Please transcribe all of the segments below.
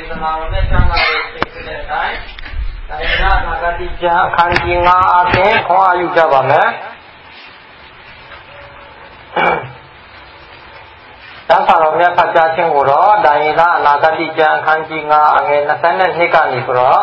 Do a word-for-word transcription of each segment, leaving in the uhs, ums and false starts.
သနာတော်နဲ့ကျမ်းစာရဲ့သိဖြစ်တဲ့အတိုင်းတိုင်းနာနာဂတိကျမ်းအခန်းကြီး၅အပြင်ခေါ်အယူကြပါမယ်ကျမ်းစာတော်မြတ်ဖတ်ကြားခြင်းကိုတော့တိုင်းနာနာဂတိကျမ်းအခန်းကြီး၅အငယ်၂၂ကနေပြီးတော့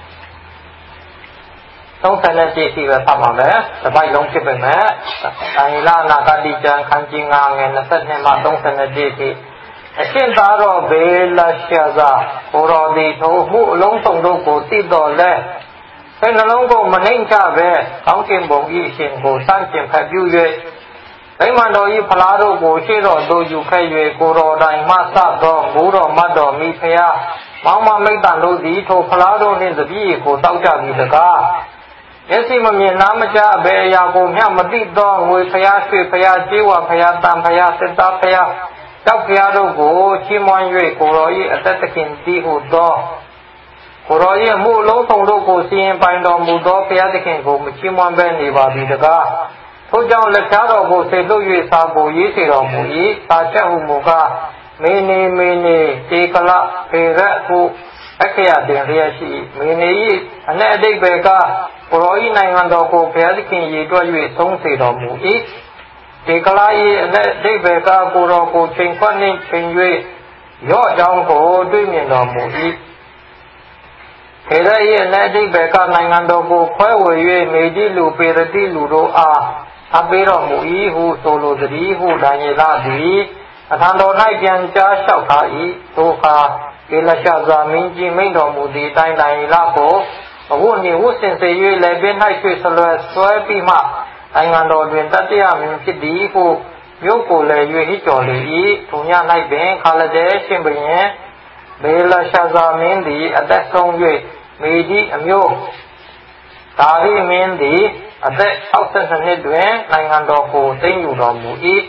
သုံးဆယ်နဲ့ပြည့်စုံပဲဖတ်ပါမယ်။တစ်ပိုက်လုံးဖြစ်ပေမဲ့တိုင်းနာနာဂတိကျမ်းအခန်းကြီး၅အငယ်၂၂မှသုံးဆယ်နဲ့ပြည့်စုံအရှင်သာတော်ဘေလရှာသာကိုတော်ဒီထိုမှုအလုံးစုံတို့ကိုသိတော်လဲစိတ်နှလုံးကိုမနှိမ့်ချပဲကောင်းကင်ဘုံဤရှင်ကိုစန့်ကျင်ဖက်ပြု၍ဗိမာန်တော်ဤဖလားတို့ကိုရှေ့တော်သို့ယူခဲ့၍ကိုတော်တိုင်မှစသောမူတော်မတ်တော်မိဖုရားမောင်မမိတ်တန်တို့သည်ထိုဖလားတို့နှင့်တပည့်ကိုတောက်ကြပြီးတကားမျက်စိမမြင်နားမကြားအဘယ်အရာကိုမျှမသိသောငွေဖုရားရွှေဖုရားကြေးဝါဖုရားတန်ဖုရားစစ်သားဖုရားတောက်ဖုရားတို့ကိုချီးမွမ်း၍ကိုတော်၏အသက်သခင်တည်ဟုသောကိုတော်၏မှုလုံးစုံတို့ကိုစီရင်ပိုင်တော်မူသောဘုရားသခင်ကိုမချီးမွမ်းဘဲနေပါသည်တကားထိုကြောင့်လက်ချတော်ကိုဆေလွတ်၍စာကိုရေးစေတော်မူ၏စာချက်ဟုမူကားမေနေမေနေတေကလဖေရက်ဟုအခရာတင်လျက်ရှိမေနေ၏အ내အတိတ်ပဲကကိုတော်၏နိုင်ငံတော်ကိုဘုရားသခင်ရည်တွက်၍သုံးစေတော်မူ၏တေကလ၏အ내အတိတ်ပဲကကိုတော်ကိုချိန်ခွက်နှင့်ချိန်၍ရော့ကြောင်းကိုတွေ့မြင်တော်မူ၏ခေရ၏အ내အတိတ်ပဲကနိုင်ငံတော်ကိုခွဲဝေ၍မေတိလူပေရတိလူတို့အားအပေးတော်မူ၏ဟုဆိုလိုသည်ဟုဒံယေလသည်အထံတော်၌ပြန်ကြားလျှောက်ထား၏ထိုအခါကေလရှဇာမင်းကြီးမိန့်တော်မူသည့်တိုင်းဒံယေလကိုအဝတ်နှင့်ဝတ်ဆင်စေ၍လည်းပင်၌ရွှေဆလွယ်ဆွဲပြီးမှနိုင်ငံတော်တွင်တတိယမင်းဖြစ်သည်ဟုမြို့ကိုလည်း၍ဟစ်ကြော်လေ၏ထိုည၌ပင်ခါလဒဲရှင်ဘုရင်ဘေလရှဇာမင်းသည်အသက်ဆုံး၍မေဒီအမျိုးဒါရိမင်းသည်အသက်၆၂နှစ်တွင်နိုင်ငံတော်ကိုသိမ်းယူတော်မူ၏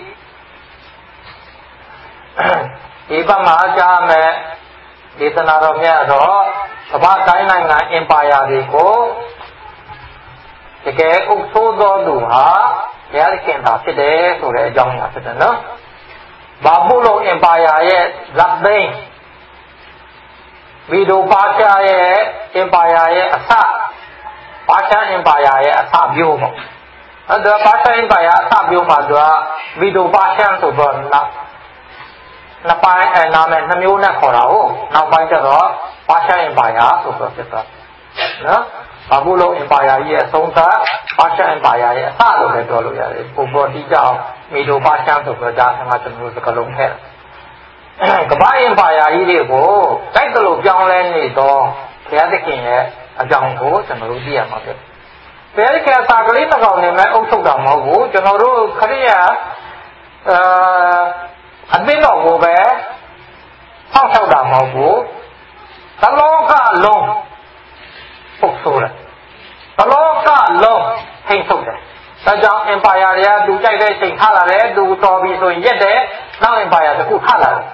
ဒီဘက်မှာကြားမယ်ဒေသနာတော်မြတ်တော့ကမ္ဘာတိုင်းနိုင်ငံအင်ပါယာတွေကိုတကယ်အုပ်စိုးသောသူဟာဘုရားသခင်သာဖြစ်တယ်ဆိုတဲ့အကြောင်းအရာဖြစ်တယ်နော်ဘာဘူးလုံးအင်ပါယာရဲ့ဇတ်သိန်းဗီဒိုပါရှားရဲ့အင်ပါယာရဲ့အစပါရှားအင်ပါယာရဲ့အစပြိုးပေါ့အဲ့ဒါပါရှားအင်ပါယာအစပြိုးမှာသူကဗီဒိုပါရှားဆိုတော့နောက်နှစ်ပိုင်းအဲနာမည်နှမျိုးနဲ့ခေါ်တာဟုတ်နောက်ပိုင်းကျတော့ပါရှားအင်ပါယာဆိုတော့ဖြစ်သွားနော်ဘာဘူးလုံးအင်ပါယာကြီးရဲ့အဆုံးသတ်ပါရှားအင်ပါယာရဲ့အစလို့လည်းပြောလို့ရတယ်ပုံပေါ်တိကျအောင်ဗီဒိုပါရှားဆိုတော့ဒါဆံကကျွန်တော်တို့စကလုံးထက်ကမ္ဘာအင်ပါယာကြီးတွေကိုတိုက်တယ်လို့ပြောင်းလဲနေတော့ဘုရားသခင်ရဲ့အကြောင်းကိုကျွန်တော်တို့သိရမှာဖြစ်ဘုရားသခင်အသာကလေးတစ်ကောင်နေမဲ့အုပ်ချုပ်တာမဟုတ်ဘူးကျွန်တော်တို့ခရိယာအာအသိတော်ကိုပဲဆောက်ရှောက်တာမဟုတ်ဘူးသလောကလုံးပုတ်ဆိုးတယ်သလောကလုံးထိန်းချုပ်တယ်ဒါကြောင့်အင်ပါယာတွေကသူကြိုက်တဲ့ချိန်ခါလာတယ်သူတော်ပြီဆိုရင်ရက်တယ်နောက်အင်ပါယာတစ်ခုခါလာတယ်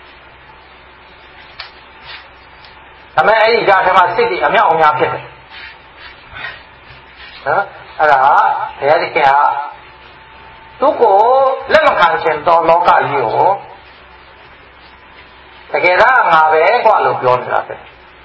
ဒါမဲ့အဲ့ဒီကြားထဲမှာစိတ်တွေအမြောက်အများဖြစ်တယ်နော်အဲ့ဒါဘုရားသခင်ကသူ့ကိုလက်မခံခြင်းတော့လောကကြီးကိုတကယ်တော့ငါပဲကွာလို့ပြောနေတာပဲ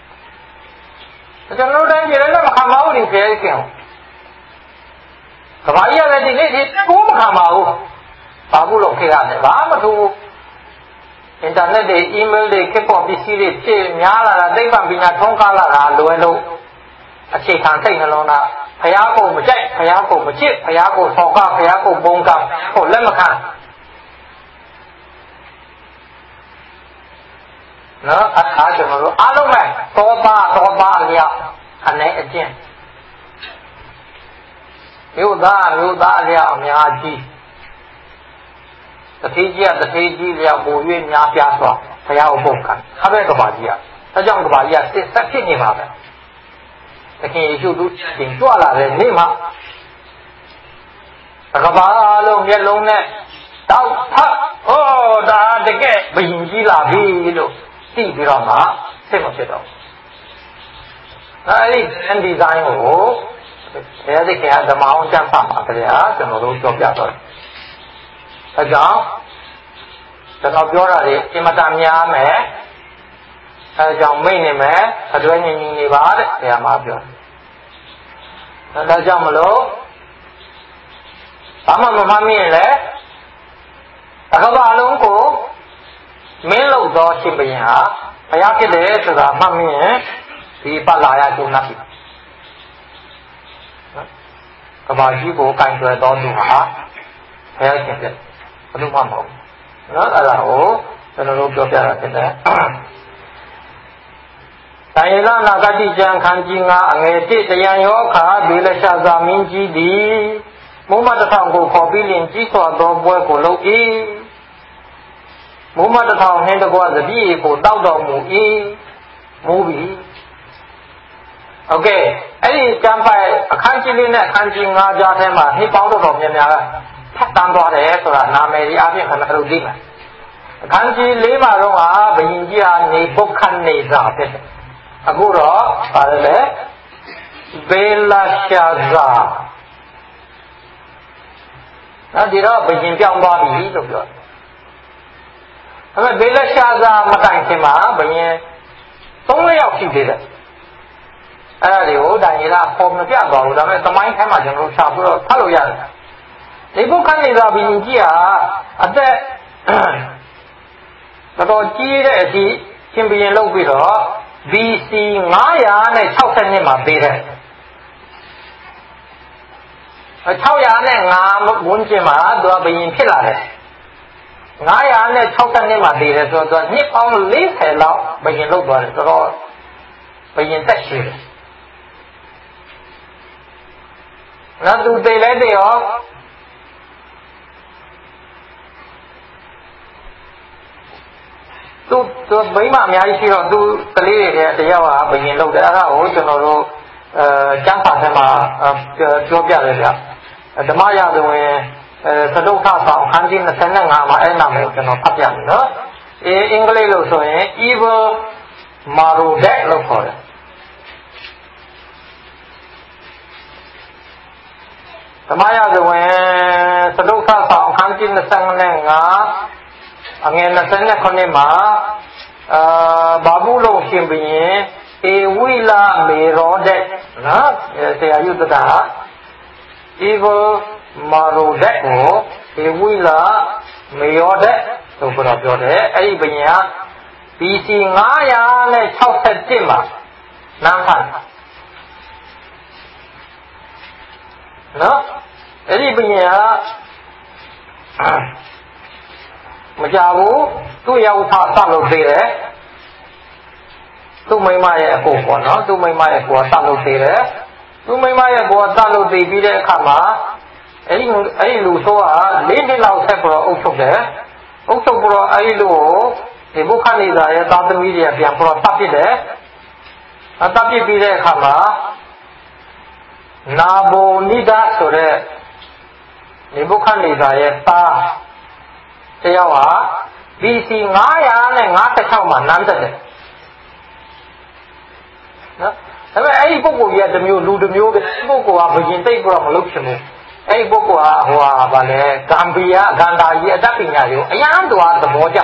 ကျွန်တော်တိုင်းပြည်လည်းမခံပါဘူးဒီဘုရားသခင်ကဘာကြီးရတဲ့ဒီနေ့ဒီကိုမခံပါဘူးဘာဘူးလို့ခေရတယ်ဘာမှမထူးအင်တာနက်တွေအီးမေးလ်တွေခေတ်ပေါ်ပစ္စည်းတွေဖြစ်များလာတာသိပ္ပံပညာထုံးကားလာတာလွယ်လို့အခြေခံစိတ်နှလုံးသားဘုရားကိုမကြိုက်ဘုရားကိုမချစ်ဘုရားကိုဆောက်ကဘုရားကိုပုံကဟိုလက်မခံနော်အခါကျွန်တော်တို့အားလုံးပဲသောပါသောပါအလျောက်အနေအကျင့်မြို့သားမြို့သားအလျောက်အများကြီးတတိကြီးကတတိကြီးလျောက်ပို၍များပြားစွာဘုရားကိုပုံခံအဘဲကဘာကြီးอ่ะဒါကြောင့်ကဘာကြီးကစစ်ဆက်ဖြစ်နေပါပဲတခင်ယေရှုသူတင်ကြွလာတဲ့နေ့မှာကဘာလုံးမျက်လုံးနဲ့တောက်ထဟောဒါတကယ်ဘယင်ကြီးလာပြီလို့သိပြီးတော့မှစိတ်မဖြစ်တော့အဲဒီအန်ဒီဇိုင်းကိုဘုရားသခင်ကဓမ္မအောင်ကျမ်းပါမှာတရားကျွန်တော်တို့ပြောပြတော့တယ်အဲကြောင့်ကျွန်တော်ပြောတာတွေအင်မတန်များမယ်အဲကြောင့်မိတ်နေမယ်အတွဲငင်ကြီးနေပါတဲ့ဆရာမပြောဒါကြောင့်မလို့ဘာမှမမှတ်မိရင်လည်းတကဘာလုံးကိုမင်းလို့သောရှင်ဘုရင်ဟာဘုရားဖြစ်တယ်ဆိုတာမှတ်မိရင်ဒီပတ်လာရကျုံနာပြီကဘာကြီးကိုကင်တွယ်တော်သူဟာဘုရားရှင်ဖြစ်ဘယ်လိုမှမဟုတ်ဘူးနော်အဲ့ဒါကိုကျွန်တော်တို့ပြောပြတာဖြစ်တယ်တိုင်လာနာဂတိကျမ်းခန်းကြီးငါအငယ်တစ်တရားရောခါဘေလရှာဇာမင်းကြီးသည်မုံမတထောင်ကိုခေါ်ပြီးလင်ကြီးစွာသောပွဲကိုလုပ်၏မုံမတထောင်နှင့်တကွသတိကိုတောက်တော်မူ၏မူပြီးโอเคအဲ့ဒီကျမ်းပိုက်အခန်းကြီးလေးနဲ့အခန်းကြီးငါးကြားထဲမှာနှိပေါင်းတော်တော်များများကထပ်တန်းသွားတယ်ဆိုတာနာမည်ကြီးအပြင်ခဏခဏသိမှာအခန်းကြီးလေးမှာတော့ဟာဘယင်ကြီးဟာနေပုတ်ခတ်နေစာဖြစ်တယ်အခုတော့ပါတယ်လေဘေလာရှာဇာအဲ့ဒီတော့ဘယင်ပြောင်းသွားပြီလို့ပြောတယ်။အဲ့ဘေလာရှာဇာမတိုင်ခင်မှာဘယင်သုံးယောက်ရှိသေးတယ်။အဲ့ဒါတွေကိုဒါကြီးလားပေါ်မပြသွားဘူးဒါပေမဲ့သမိုင်းထဲမှာကျွန်တော်တို့ရှာပြီးတော့ဖတ်လို့ရတယ်။ဒီဘုခဏိသာဘယင်ကြီးဟာအသက်တော်တော်ကြီးတဲ့အထိရှင်ဘယင်လုပ်ပြီးတော့ ဘီ စီ ငါးရာ၆၀နှစ်မှာပေးတယ်၆၀၅ဝန်းကျင်မှာသူကဘယင်ဖြစ်လာတယ်ငါးရာ၆၀နှစ်မှာပေးတယ်ဆိုတော့နှစ်ပေါင်း၄၀လောက်ဘယင်လုပ်သွားတယ်ဆိုတော့ဘယင်သက်ရှိတယ်နောက်သူတည်လဲတည်ရောသူသူမိမအများကြီးရှိတော့သူကလေးတွေတယောက်ဟာဘယင်လုပ်တယ်အဲ့ဒါကိုကျွန်တော်တို့အဲကျမ်းစာထဲမှာပြောပြတယ်ဗျဓမ္မရာဇဝင်အဲသဒုဋ္ဌဆောင်ခန်းကြီး၂၅မှာအဲ့နာမည်ကိုကျွန်တော်ဖတ်ပြမယ်နော်အေးအင်္ဂလိပ်လို့ဆိုရင် evil Marodet လို့ခေါ်တယ်ဓမ္မရာဇဝင်သဒုဋ္ဌဆောင်ခန်းကြီး၂၅အငယ်၂၉မှာအာဘာဘူးလုံးရှင်ဘုရင်ဧဝိလမေရောဒက်နော်ဆရာယုတတာ evil Marodet ကိုဧဝိလမေရောဒက်လို့ပြောတယ်အဲ့ဒီဘုရင်က ဘီ စီ ငါးရာ၆၁မှာနန်းခံနော်အဲ့ဒီဘုရင်ကမကြဘူးသူ့ရောက်ထားစလုပ်သေးတယ်သူ့မိမရဲ့အကိုပေါ့နော်သူ့မိမရဲ့ကိုကစလုပ်သေးတယ်သူ့မိမရဲ့ကိုကစလုပ်သေးပြီးတဲ့အခါမှာအဲ့ဒီအဲ့ဒီလူဆိုးကလေးနှစ်လောက်ဆက်ပြီးတော့အုပ်ချုပ်တယ်အုပ်ချုပ်ပြီးတော့အဲ့ဒီလူကိုဒီဘုခဏိသာရဲ့သားသမီးတွေကပြန်ပြီးတော့တပ်ပစ်တယ်အတပ်ပစ်ပြီးတဲ့အခါမှာနာဘိုနိဒဆိုတဲ့ဒီဘုခဏိသာရဲ့သားတယောက်ဟာ ဘီ စီ ငါးရာ၅၆မှာနန်းတက်တယ်နော်ဒါပေမဲ့အဲ့ဒီပုဂ္ဂိုလ်ကြီးကတစ်မျိုးလူတစ်မျိုးပဲပုဂ္ဂိုလ်ကဘယင်သိပ်ပြီးတော့မလုပ်ချင်ဘူးအဲ့ဒီပုဂ္ဂိုလ်ကဟိုဟာဗာလဲဂမ်ဘီယာဂန္ဓာကြီးအတတ်ပညာတွေကိုအရန်တော်သဘောကျ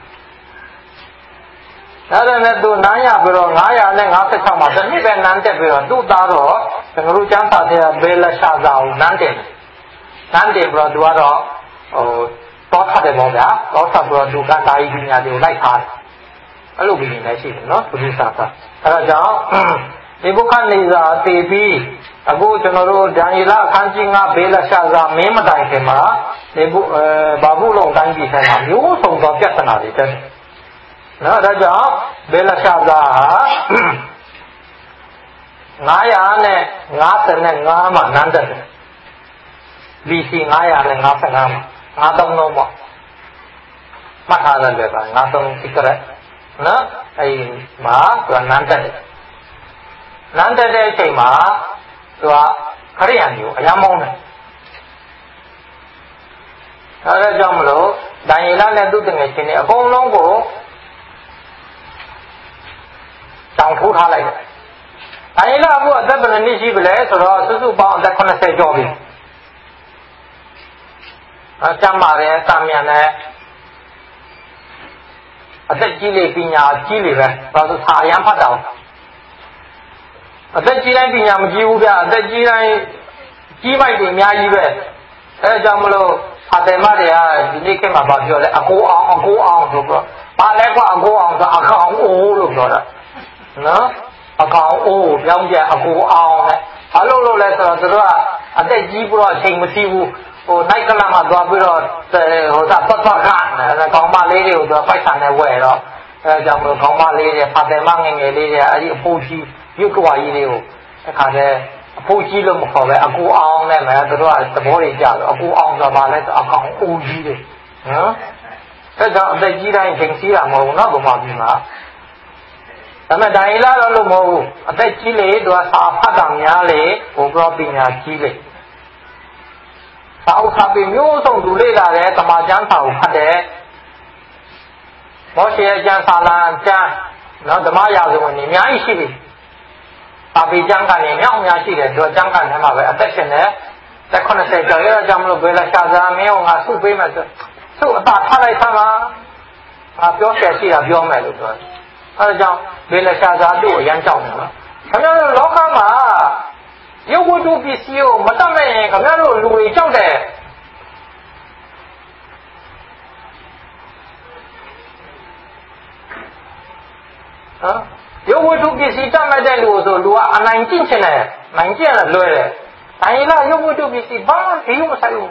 ဒါပေမဲ့သူနန်းရပြီးတော့ငါးရာ၅၆မှာတစ်နှစ်ပဲနန်းတက်ပြီးတော့သူ့သားတော့ကျွန်တော်တို့ကျမ်းစာထဲကဘေလရှာဇာကိုနန်းတယ်နန်းတယ်ပြီးတော့သူကတော့ဟိုတော့ထတယ်ပေါ့ဗျာတော့ထပြီးတော့သူကန္တာကြီးပညာတွေကိုလိုက်ထားတယ်အဲ့လိုပြီးနေလည်းရှိတယ်နော်ဘုရားစာအဲ့ဒါကြောင့်ဒီဘုခဏိဇာတည်ပြီးအခုကျွန်တော်တို့ဒံယေလအခန်းကြီးငါးဘေလရှာဇာမင်းမတိုင်ခင်မှာဒီဘုအဲဘာဘူးလုံးတိုင်းပြည်ဆိုင်မှာမျိုးစုံသောပြဿနာတွေတက်တယ်နော်ဒါကြောင့်ဘေလရှာဇာငါးရာ၅၅မှာနန်းတက်တယ် ဘီ စီ ငါးရာ၅၅မှာငါးသုံးလုံးပေါ့မှတ်ထားတယ်ဗျာငါးသုံးစိကရက်နော်အဲ့မှာသူကနန်းတက်တယ်နန်းတက်တဲ့အချိန်မှာသူကခရိယန်မျိုးအယမ်းမောင်းတယ်အဲဒါကြောင့်မလို့ဒံယေလနဲ့သူ့တငယ်ချင်းတွေအကုန်လုံးကိုတောင်ထိုးထားလိုက်တယ်ဒံယေလအခုအသက်ဘယ်နှစ်ရှိပြီလဲဆိုတော့စုစုပေါင်းအသက်၇၀ကျော်ပြီအကျမ်းပါတယ်တာမြန်နဲ့အသက်ကြီးလေပညာကြီးလေပဲဘာလို့စာအရန်ဖတ်တာအသက်ကြီးတိုင်းပညာမကြီးဘူးဗျအသက်ကြီးတိုင်းကြီးပိုက်တွေအများကြီးပဲအဲဒါကြောင့်မလို့အတယ်မတွေကဒီနေ့ခေတ်မှာဘာပြောလဲအကိုအောင်အကိုအောင်ဆိုတော့ဘာလဲကွာအကိုအောင်ဆိုအကောင်အိုးလို့ပြောတာနော်အကောင်အိုးပြောင်းကြအကိုအောင်နဲ့ဘာလို့လို့လဲဆိုတော့သူတို့ကအသက်ကြီးပြီးတော့အချိန်မရှိဘူးဟိုနိုင်ကလာမှာသွားပြီးတော့ဟိုသာပတ်ပတ်ကနဲ့ကောင်မလေးတွေကိုသူပိုက်ဆံနဲ့ဝယ်တော့အဲကြောင့်မလို့ကောင်မလေးတွေဖာတယ်မငယ်ငယ်လေးတွေအဲဒီအဖိုးကြီးရုပ်ကွာကြီးတွေကိုအခါတဲ့အဖိုးကြီးလို့မခေါ်ပဲအကူအောင်နဲ့မယ်သူတို့ကသဘောတွေကြတော့အကူအောင်ဆိုတာဘာလဲဆိုအကောင်အိုးကြီးတွေနော်အဲကြောင့်အသက်ကြီးတိုင်းချိန်စီးတာမဟုတ်ဘူးနော်ဘုမကြီးမှာဒါမဲ့ဒိုင်လာတော့လို့မဟုတ်ဘူးအသက်ကြီးလေသူကစာဖတ်တာများလေဘုရားပညာကြီးလေစာအုပ်စာပေမျိုးစုံသူလေ့လာတယ်တမန်ကျမ်းစာကိုဖတ်တယ်မောရှေရဲ့ကျမ်းစာလံကျမ်းနော်ဓမ္မရာဇဝင်တွေအများကြီးရှိပြီစာပေကျမ်းကနေမြောက်များရှိတယ်သူကကျမ်းကန်ထဲမှာပဲအသက်ရှင်တယ်တက်ခုနှစ်ဆယ်ကျော်ရတော့ကြောင့်မလို့ဘယ်လာရှာစားမင်းကငါစုပေးမယ်ဆိုသူ့အသာထားလိုက်သမှာငါပြောရှယ်ရှိတာပြောမယ်လို့ပြောတယ်အဲဒါကြောင့်ဘယ်လာရှာစားသူ့အရန်ကြောက်တယ်နော်ခင်ဗျားတို့လောကမှာရုပ်ဝတ္ထုပစ္စည်းကိုမတတ်မဲ့ရင်ခင်ဗျားတို့လူတွေကြောက်တယ်ဟမ်ရုပ်ဝတ္ထုပစ္စည်းတတ်မဲ့တဲ့လူဆိုလူကအနိုင်ကျင့်ချင်တယ်နိုင်ကျင့်တယ်လွယ်တယ်ဒါရင်လားရုပ်ဝတ္ထုပစ္စည်းဘာမှပြီးမဆိုင်ဘူး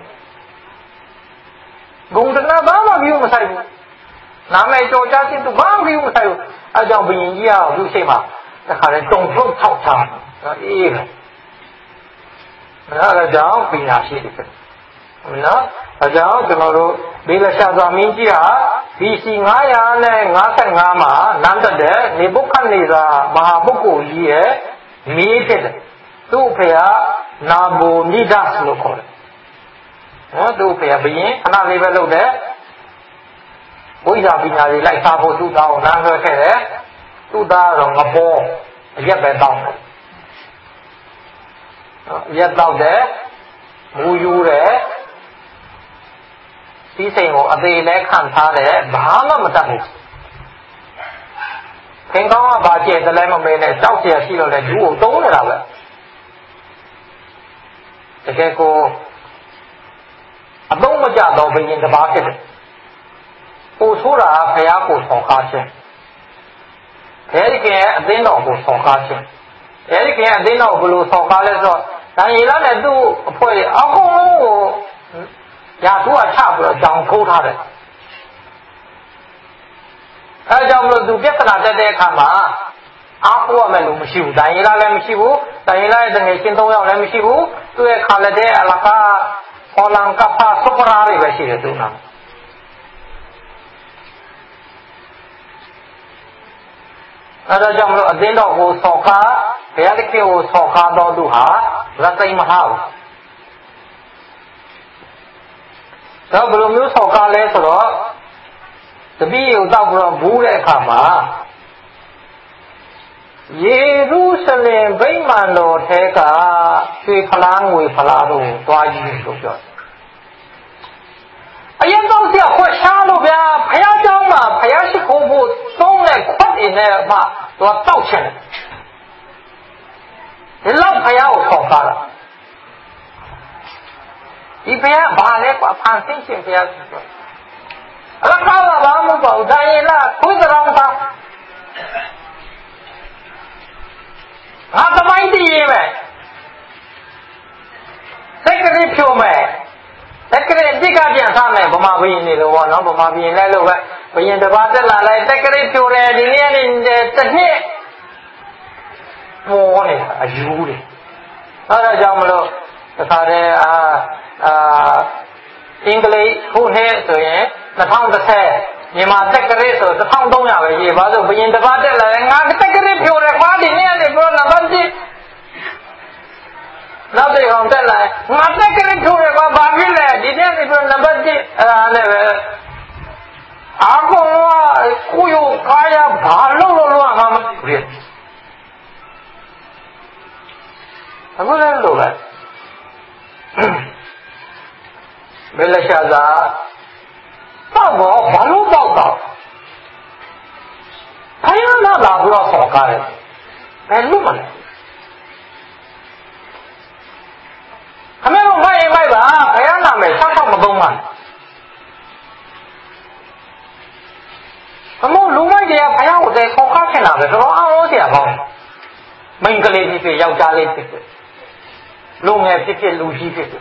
ဂုဏ်တနာဘာမှပြီးမဆိုင်ဘူးနာမည်ကြော်ကြားခြင်းသူဘာမှပြီးမဆိုင်ဘူးအဲကြောင့်ဘုရင်ကြီးကသူ့ရှိမှတခါလဲတုံထုတ်ထောက်ထားအေးပဲအဲဒါကြောင့်ပညာရှိတယ်နော်အဲကြောင့်ကျွန်တော်တို့ဘေလရှာသာမင်းကြီးဟာဘီစီနင်း၅၅၅မှာနန်းတက်တဲ့နေဘုခတ်နေသာမဟာပုဂ္ဂိုလ်ကြီးရဲ့မြေးဖြစ်တယ်သူ့ဖေဟာနာဘိုမိဒတ်လို့ခေါ်တယ်နော်သူ့ဖေကဘယင်ခဏလေးပဲလုပ်တယ်ဘုရားပညာတွေလိုက်စားဖို့သူ့သားကိုနန်းဆွဲခဲ့တယ်သူ့သားကတော့ငပေါ်အရက်ပဲတောင်းတယ်ရက်တော့တယ်မူယူတယ်စီးစိမ်ကိုအသေးလဲခံထားတယ်ဘာမှမတတ်ဘူးခင်ကောင်းကဘာကျဲတလဲမမေးနဲ့ကြောက်เสียရှိတော့လဲဒူးကိုတုံးနေတာပဲတကယ်ကိုအလုံးမကြတော့ဘယင်တစ်ပါးဖြစ်တယ်ပို့ဆိုးတာဘုရားကိုဆောင်ကားခြင်းဘယ်ကဲအသင်းတော်ကိုဆောင်ကားခြင်းအဲဒီကအသင်းတော်ဘယ်လိုဆောင်ကားလဲဆိုတော့ဒါရီလာနဲ့သူ့အဖွဲ့အကုန်လုံးကိုရာသူကချပြီးတော့ကြောင်ထိုးထားတယ်အဲကြောင့်မလို့သူပြဿနာတက်တဲ့အခါမှာအားကိုးရမယ်လို့မရှိဘူးဒါရီလာလည်းမရှိဘူးဒါရီလာရဲ့တငယ်ချင်း၃ယောက်လည်းမရှိဘူးသူ့ရဲ့ခါလက်တဲ့အလကားဟောလန်ကဖာစပရာတွေပဲရှိတယ်သူ့နာအဲဒါကြောင့်မလို့အသင်းတော်ကိုဆော်ကားဘုရားသခင်ကိုဆော်ကားတော်သူဟာလက်သိမဟာဘူးတော့ဘယ်လိုမျိုးဆော်ကားလဲဆိုတော့တပည့်ကိုတောက်ပြီးတော့ဘူးတဲ့အခါမှာယေရုရှလင်ဗိမာန်တော်ထဲကရွှေဖလားငွေဖလားတို့တွားယူလို့ပြောတယ်အရင်တော့ဆရာခွက်ရှားလို့ဗျာဘုရားကျောင်းမှာဘုရားရှိခိုးဖို့သုံးတဲ့ခွက်တွေနဲ့မှသူကတောက်ချင်တယ်ဒီလောက်ဘုရားကိုခေါ်ကားတာဒီဘုရားဘာလဲကွာဖန်ဆင်းရှင်ဘုရားဆိုတော့အလကားကဘာမှမပေါ့ဒါရင်လားခွေးကြောင်သားငါသမိုင်းတည်ရေးမယ်စက်ကလေးဖြိုမယ်တက်ကလေးတိကပြန်စားမယ်ဗမာဘုရင်တွေတော့ဗောနော်ဗမာဘုရင်လည်းလို့ပဲဘုရင်တစ်ပါးတက်လာလိုက်တက်ကလေးဖြိုတယ်ဒီနေ့ကနေတစ်နှစ်ပေါ်နေတာအယူတွေအဲဒါကြောင့်မလို့တခါတည်းအာအာအင်္ဂလိပ်ခုနှစ်ဆိုရင်၂၀၁၀မြန်မာတက်ကလေးဆိုတစ်ထောင်သုံးရာပဲရေးပါဆိုဘုရင်တစ်ပါးတက်လာတယ်ငါတက်ကလေးဖြိုတယ်ကွာဒီနေ့ကနေပြောနံပါတ်တစ်နောက်တစ်ကောင်တက်လာငါတက်ကလေးဖြိုတယ်ကွာဘာဖြစ်လဲဒီနေ့ကနေပြောနံပါတ်တစ်အဲ့ဒါနဲ့ပဲအာကောင်ကကိုယ်ကာယဘာလို့လို့လို့ငါမသိဘူးအခုလည်းလို့ပဲဘယ်လက်ရှာသာတော့ဘာလို့ပေါက်တော့那哪不要好干的？哎，那么来。他们说卖一卖吧，哎呀，那没上上不动嘛。那么路卖的呀，哎呀，我在好看看那个，说啊，我这样讲，门个里皮皮，要家里皮皮，路外皮皮，路西皮皮。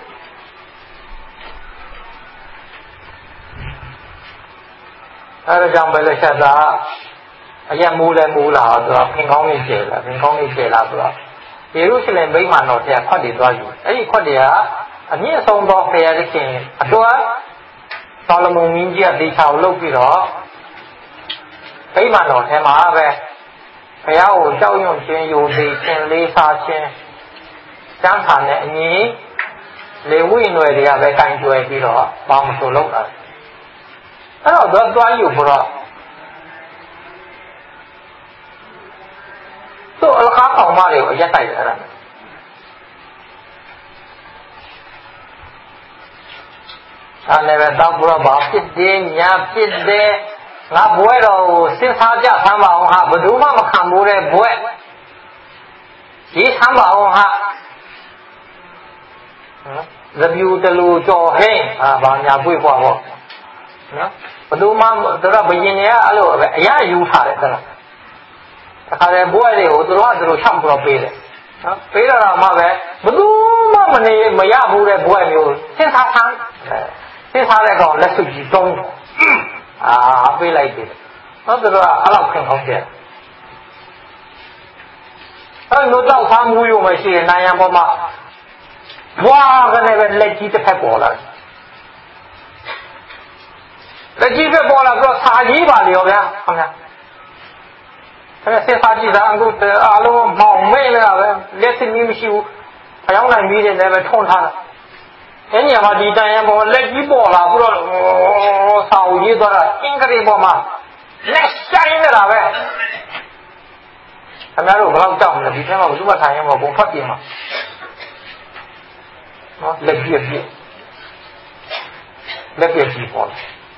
အဲ့ဒါကြောင့်ပဲလက်ချက်သာအရက်မူးလဲမူးလာဆိုတော့ဖင်ကောင်းလေးကျဲလာဖင်ကောင်းလေးကျဲလာဆိုတော့ယေရုရှလင်ဗိမာန်တော်ထဲခွက်တွေသွားယူအဲ့ဒီခွက်တွေကအမြင့်ဆုံးသောဖရာသခင်အတွက်ဆောလမုန်မင်းကြီးကတေချာကိုလုပ်ပြီးတော့ဗိမာန်တော်ထဲမှာပဲဘုရားကိုကြောက်ရွံ့ခြင်းယိုသေးခြင်းလေးစားခြင်းစံခါနဲ့အညီလေဝိနွယ်တွေကပဲကင်ကျွယ်ပြီးတော့ဘာမှမဆိုလုပ်တာအဲ့တော့တော့တွားယူပြီးတော့သူ့အလကားကောင်မတွေကိုအရက်တိုက်တယ်အဲ့ဒါအဲ့လည်းပဲတောက်ပြီးတော့ဘာဖြစ်တယ်ညာဖြစ်တယ်ငါဘွဲတော်ကိုစဉ်းစားကြဆမ်းပါအောင်ဟာဘယ်သူမှမခံဘူးတဲ့ဘွဲရေးဆမ်းပါအောင်ဟာသပြူတလူကြော်ဟင်းဟာဘာညာပွေ့ပွားပေါ့နော်ဘယ်သူမှတို့ကဘယင်တွေကအဲ့လိုပဲအရာယူထားတယ်တဲ့တခါလေဘွဲတွေကိုတို့ကတို့ချောက်ပြီးတော့ပေးတယ်နော်ပေးတော့မှပဲဘယ်သူမှမနေမရဘူးတဲ့ဘွဲမျိုးစဉ်းစားဆမ်းစဉ်းစားတဲ့ကောင်လက်စုပ်ကြီးတုံးအာပေးလိုက်တယ်နော်တို့ကအဲ့လောက်ခင်ကောင်းတယ်အဲ့လိုတော့ဖမ်းမှုရုံမရှိရင်နိုင်ရန်ပေါ်မှာဘွားကနေပဲလက်ကြီးတစ်ဖက်ပေါ်လာလက်ကြီးပဲပေါ်လာပြီးတော့စာကြီးပါလေရောဗျာဟုတ်လားအဲ့ဒါစစ်စာကြီးသားအခုအားလုံးမောင်မဲလာပဲလက်စင်းမရှိဘူးဖျောင်းနိုင်ပြီးတယ်လည်းပဲထုံထားတာအဲ့ညမှာဒီတန်ရန်ပေါ်လက်ကြီးပေါ်လာပြီးတော့စာအုပ်ရေးသွားတာအင်္ဂရိပေါ်မှာလက်ဆိုင်နေတာပဲခင်ဗျားတို့ဘယ်လောက်ကြောက်မလဲဒီထဲမှာဘယ်သူမှထိုင်ရမှာဘုံဖတ်ပြမှာနော်လက်ပြည့်ပြည့်လက်ပြည့်ပြည့်ပေါ်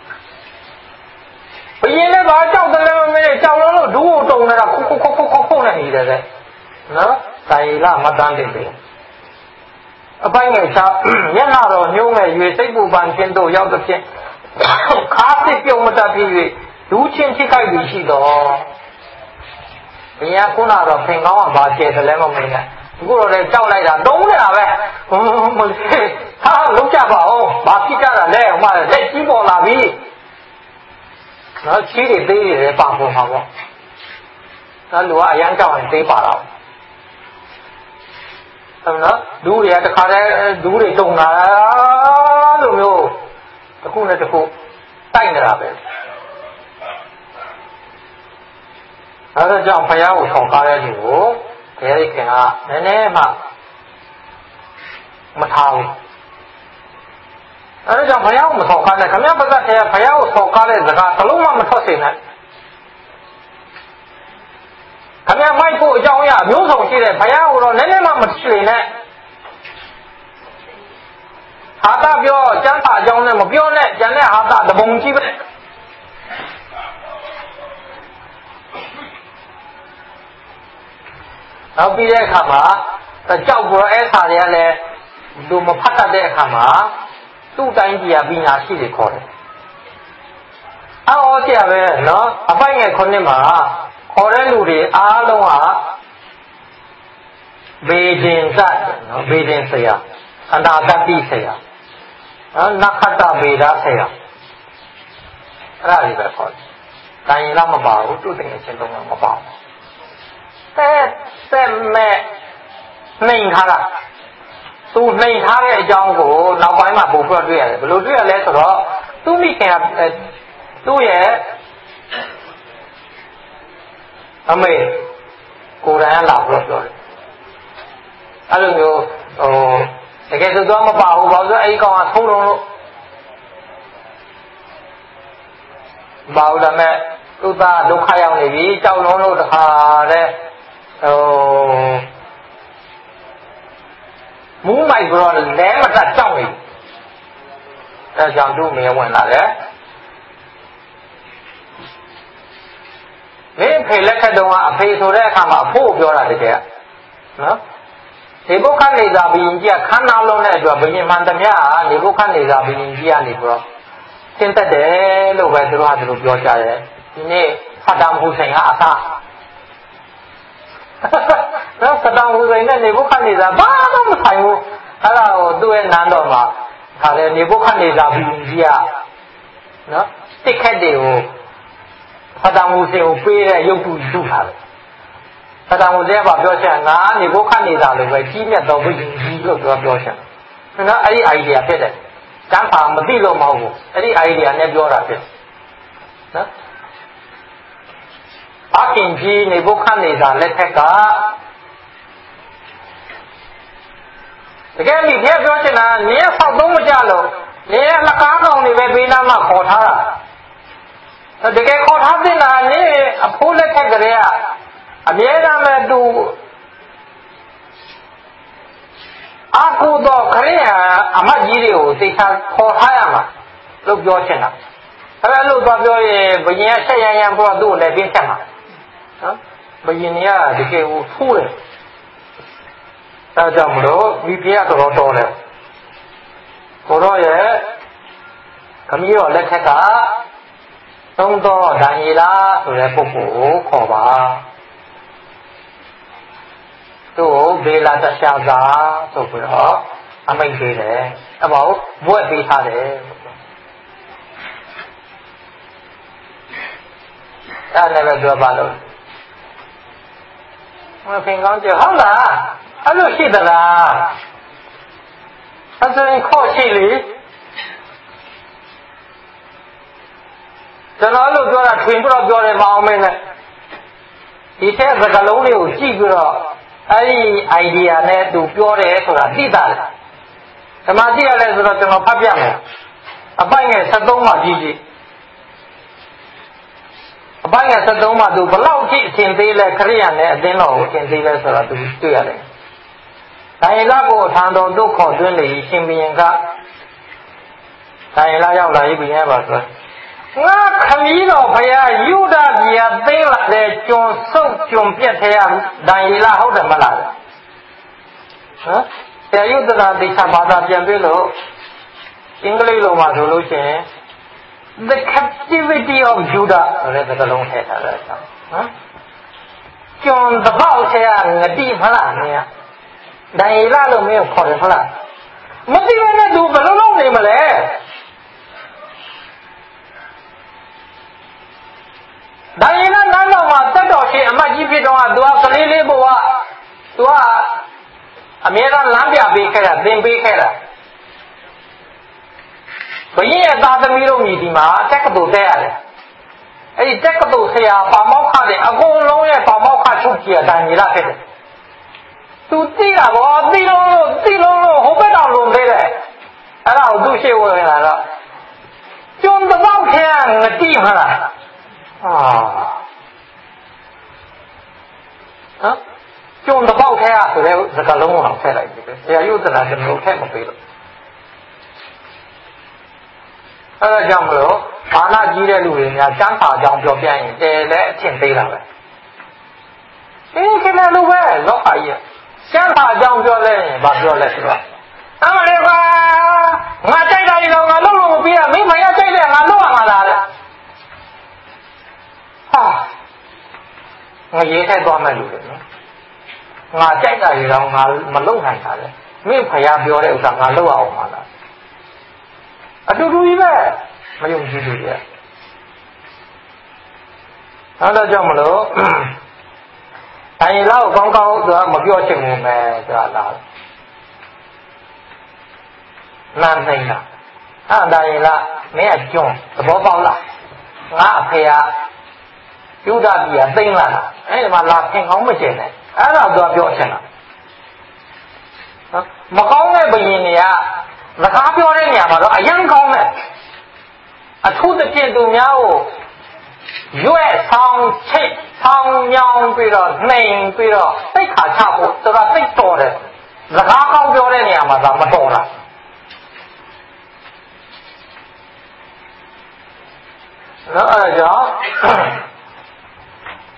ဘယ်ရင်လည်းဘာကြောက်တယ်လဲမင်းကြောက်လို့လို့ဒူးကိုတုံနေတာခုခုခုခုခုခုနဲ့နေတယ်တဲ့နော်တိုင်လာမတန်းတယ်ပဲအပိုင်းငယ်ချမျက်နှာတော်ညှိုးငယ်၍စိတ်ပူပန်ခြင်းတို့ရောက်သဖြင့်ခါစစ်ပြုံမတတ်ဖြစ်၍ဒူးချင်းထိခိုက်ပြီးရှိတော့ဘုရားခုနတော့ဖင်ကောင်းကဘာကျဲတယ်လဲမမင်းနဲ့အခုတော့လည်းကြောက်လိုက်တာတုံးနေတာပဲမလေးဟာလုံးကြပါအောင်ဘာဖြစ်ကြတာလဲဟိုမှာလက်ကြီးပေါ်လာပြီနော်ချီးတွေသေးတွေလည်းပါပေါ်မှာပေါ့နော်လူကအရန်ကြောက်ရင်သေးပါတော့ဟုတ်နော်ဒူးတွေကတခါတည်းဒူးတွေတုံလာလိုမျိုးတစ်ခုနဲ့တစ်ခုတိုက်နေတာပဲအဲဒါကြောင့်ဘုရားကိုဆောင်ကားတဲ့လူကိုဘုရားခင်ကနည်းနည်းမှမထားဘူးအဲဒါကြောင့်ဘုရားကိုမဆောင်ကားနဲ့ခမည်းပသက်ထဲကဘုရားကိုဆောင်ကားတဲ့စကားတစ်လုံးမှမထွက်စေနဲ့ခမည်းမိုက်ဖို့အကြောင်းအရာမျိုးစုံရှိတယ်ဘုရားကိုတော့နည်းနည်းမှမချွေနဲ့ဟာတာပြောကျမ်းစာအကြောင်းနဲ့မပြောနဲ့ကျန်တဲ့ဟာတာတပုံကြီးပဲနောက်ပြီးတဲ့အခါမှာကြောက်ပေါ်အဲ့စာတွေကလည်းလူမဖတ်တတ်တဲ့အခါမှာသူ့တိုင်းပြည်ပညာရှိတွေခေါ်တယ်။အော်ကြပဲနော်အပိုင်းငယ်ခုနှစ်မှာခေါ်တဲ့လူတွေအားလုံးဟာဘေဒင်စနော်ဘေဒင်ဆရာအနာဂတိဆရာနော်နခတဗေဒဆရာအဲ့ဒါတွေပဲခေါ်တယ်။တိုင်းရင်တော့မပါဘူးသူ့တင်အချင်းတုံးကမပါဘူးတဲ့တဲ့မဲ့နှိမ်ထားတာသူနှိမ်ထားတဲ့အကြောင်းကိုနောက်ပိုင်းမှာပုံပြတွေ့ရတယ်ဘယ်လိုတွေ့ရလဲဆိုတော့သူ့မိခင်ကသူ့ရဲ့အမေကိုယ်တိုင်လာပြီးတော့ပြောတယ်အဲ့လိုမျိုးဟိုတကယ်ဆိုတော့မပါဘူးဘာလို့အဲ့ဒီကောင်ကထုံးလုံးလို့ဘာလို့လဲမဲ့သူ့သားဒုက္ခရောက်နေပြီကြောက်လုံးလို့တခါတဲ့ဟိုမူးမိုက်ပြီးတော့လဲမတတ်ကြောက်နေအဲကြောင့်သူ့မင်းဝင်လာတယ်မင်းဖေလက်ထက်တုန်းကအဖေဆိုတဲ့အခါမှာအဖို့ပြောတာတကယ်နော်ဒီဘုခနေသာဘုရင်ကြီးကခန္ဓာလုံးတဲ့အတွက်ဘုရင်မှန်သမျှဒီဘုခနေသာဘုရင်ကြီးကနေပြီးတော့သင်သက်တယ်လို့ပဲသူတို့ကသူတို့ပြောကြတယ်ဒီနေ့ဆဒမ်ဟူစိန်ကအသာနော်ဆဒမ်ဟူစိန်နဲ့နေဘုခနေသာဘာမှမဆိုင်ဘူးအဲ့ဒါကိုသူ့ရဲ့နန်းတော်မှာခါလေနေဘုခနေသာဘုရင်ကြီးကနော်တစ်ခက်တွေကိုဆဒမ်ဟူစိန်ကိုပေးတဲ့ရုပ်တုတူထားတယ်ဆဒမ်ဟူစိန်ကပြောချင်ငါနေဘုခနေသာလို့ပဲကြီးမြတ်တော်ဘုရင်ကြီးလို့ပြောပြောချင်တယ်နော်အဲ့ဒီ idea ဖြစ်တယ်ကျမ်းစာမသိလို့မဟုတ်ဘူးအဲ့ဒီ idea နဲ့ပြောတာဖြစ်နော်အခင်ကြီးနေဘုခနေသာလက်ထက်ကတကယ်မိဖျက်ပြောချင်တာနင်းဆောက်သုံးမကြလို့နင်းလက်ကားကောင်တွေပဲပေးနာမှခေါ်ထားတာတကယ်ခေါ်ထားတဲ့နာနင်းအဖိုးလက်ထက်ကလေးကအမြဲတမ်းပဲသူအကူတော့ခရီးအမတ်ကြီးတွေကိုသိချာခေါ်ထားရမှာလို့ပြောချင်တာအဲ့လိုတော့ပြောရင်ဘယင်ကဆက်ရရန်ပေါ်သူ့ကိုလည်းပြင်းချက်မှာနော်ဘယင်ကတကယ်ကိုထူးတယ်အဲကြောင့်မလို့မိဖုရားတော်တော်တယ်ကိုတော့ရဲ့ခမည်းတော်လက်ထက်ကသုံးတော်ဒံယေလဆိုတဲ့ပုဂ္ဂိုလ်ကိုခေါ်ပါသူ့ဘေလာတရှာသာဆိုပြီးတော့အမိန့်ပေးတယ်အမောဘွဲ့ပေးထားတယ်အဲ့လည်းပဲပြောပါလို့မဖင်ကောင်းကြဟုတ်လားအဲ့လိုရှိသလားအဲ့ဒါရင်ခေါ်ရှိလေကျွန်တော်လို့ပြောတာထွင်ပြီးတော့ပြောတယ်မအောင်မင်းနဲ့ဒီထက်စကားလုံးလေးကိုကြည့်ပြီးတော့အဲ့ဒီ idea နဲ့သူပြောတယ်ဆိုတာသိတာလေဓမ္မတိရလဲဆိုတော့ကျွန်တော်ဖတ်ပြမယ်အပိုင်ငယ်ဆက်သုံးပါကြည့်ကြည့်အပိုင်ငယ်ဆက်သုံးပါသူဘလောက်ကြည့်အရှင်သေးလဲခရိယာနဲ့အသင်းတော်ကိုအရှင်သေးလဲဆိုတာသူတွေ့ရတယ်။ဒါရင်ကကိုထံတော်တို့ခေါ်သွင်းလေရှင်ဘုရင်ကဒါရင်လာရောက်လာပြီဘုရင်ပါဆိုငါခမည်းတော်ဘုရားယူဒပြည်သိမ်းလာတဲ့ကျွန်ဆုပ်ကျွန်ပြက်ထဲကဒါရင်လာဟုတ်တယ်မလားဟမ်ဆရာယုဒနာတိချဘာသာပြန်ပြလို့အင်္ဂလိပ်လိုမှာဆိုလို့ရှိရင် the captivity of Judah ဆိုတဲ့စကားလုံးထည့်ထားတယ်ဟမ်ကျွန်တပေါက်ထဲကငတိမလားနင်ကဒါရင်လာလို့မင်းကိုခေါ်တယ်မလားမသိဘဲနဲ့သူဘယ်လိုလုပ်နေမလဲဒါရင်ကနန်းတော်မှာတက်တော်ရှင်အမတ်ကြီးဖြစ်တော့ကသူကကလေးလေးဘဝသူကအမြဲတမ်းလမ်းပြပေးခဲ့တာသင်ပေးခဲ့တာဘုရင်ရဲ့သားသမီးတို့မြည်ဒီမှာတက်ကတူတက်ရတယ်အဲ့ဒီတက်ကတူဆရာပါမောက္ခတွေအကုန်လုံးရဲ့ပါမောက္ခချုပ်ကြီးအတိုင်းကြီးလာဖြစ်တယ်သူသိတာဗောသိလုံးလို့သိလုံးလို့ဟိုဘက်တော်လုံးပေးတယ်အဲ့ဒါကိုသူ့ရှေ့ဝင်လာတော့ကျွန်းတော့ခဲငတိမလားဟာဟမ်ကျုံတော့ခဲရဆိုတဲ့စကားလုံးကိုတော့ဖက်လိုက်ပြီဆရာယုဒနာကျွန်တော်ဖက်မပေးလို့အဲဒါကြောင့်မလို့ဘာနာကြီးတဲ့လူတွေများစမ်းစာအကြောင်းပြောပြရင်တဲလဲအထင်သေးတာပဲအင်းခင်ဗျားလိုပဲလောကကြီးစမ်းစာအကြောင်းပြောလဲရင်ဘာပြောလဲဆိုတော့အမလေးကွာငါကြိုက်တာဒီကောင်ငါလုံးလုံးမပြီးရမင်းမရကြိုက်တဲ့ငါလုံးရမှာလားတဲ့ဟာငါရေးထိုက်သွားမယ်လို့လေနော်ငါကြိုက်တာဒီကောင်ငါမလုံးနိုင်တာလေမင်းဖယားပြောတဲ့ဥစ္စာငါလုံးအောင်မှာလားအတူတူကြီးပဲမယုံကြည်သူတွေကအဲဒါကြောင့်မလို့အရင်လောက်ကောင်းကောင်းသူကမပြောချင်ဘူးမယ်ဆိုတာလားနားနိုင်လားအဲ့ဒါရင်လားမင်းကကျွန်းသဘောပေါက်လားငါအဖေကယူဒပြည်ကသိမ်းလာတာအဲ့ဒီမှာလာခင်ကောင်းမကျင်နဲ့အဲ့ဒါသူကပြောချင်တာနော်မကောင်းတဲ့ဘယင်တွေကစကားပြောတဲ့နေရာမှာတော့အယံကောင်းတယ်အထူးသဖြင့်သူများကိုရွက်ဆောင်ချိတ်ဆောင်ညောင်းပြီးတော့နှိမ်ပြီးတော့သိခါချဖို့သူကသိတော်တယ်စကားကောင်းပြောတဲ့နေရာမှာသာမတော်တာနော်အဲ့ဒါကြောင့်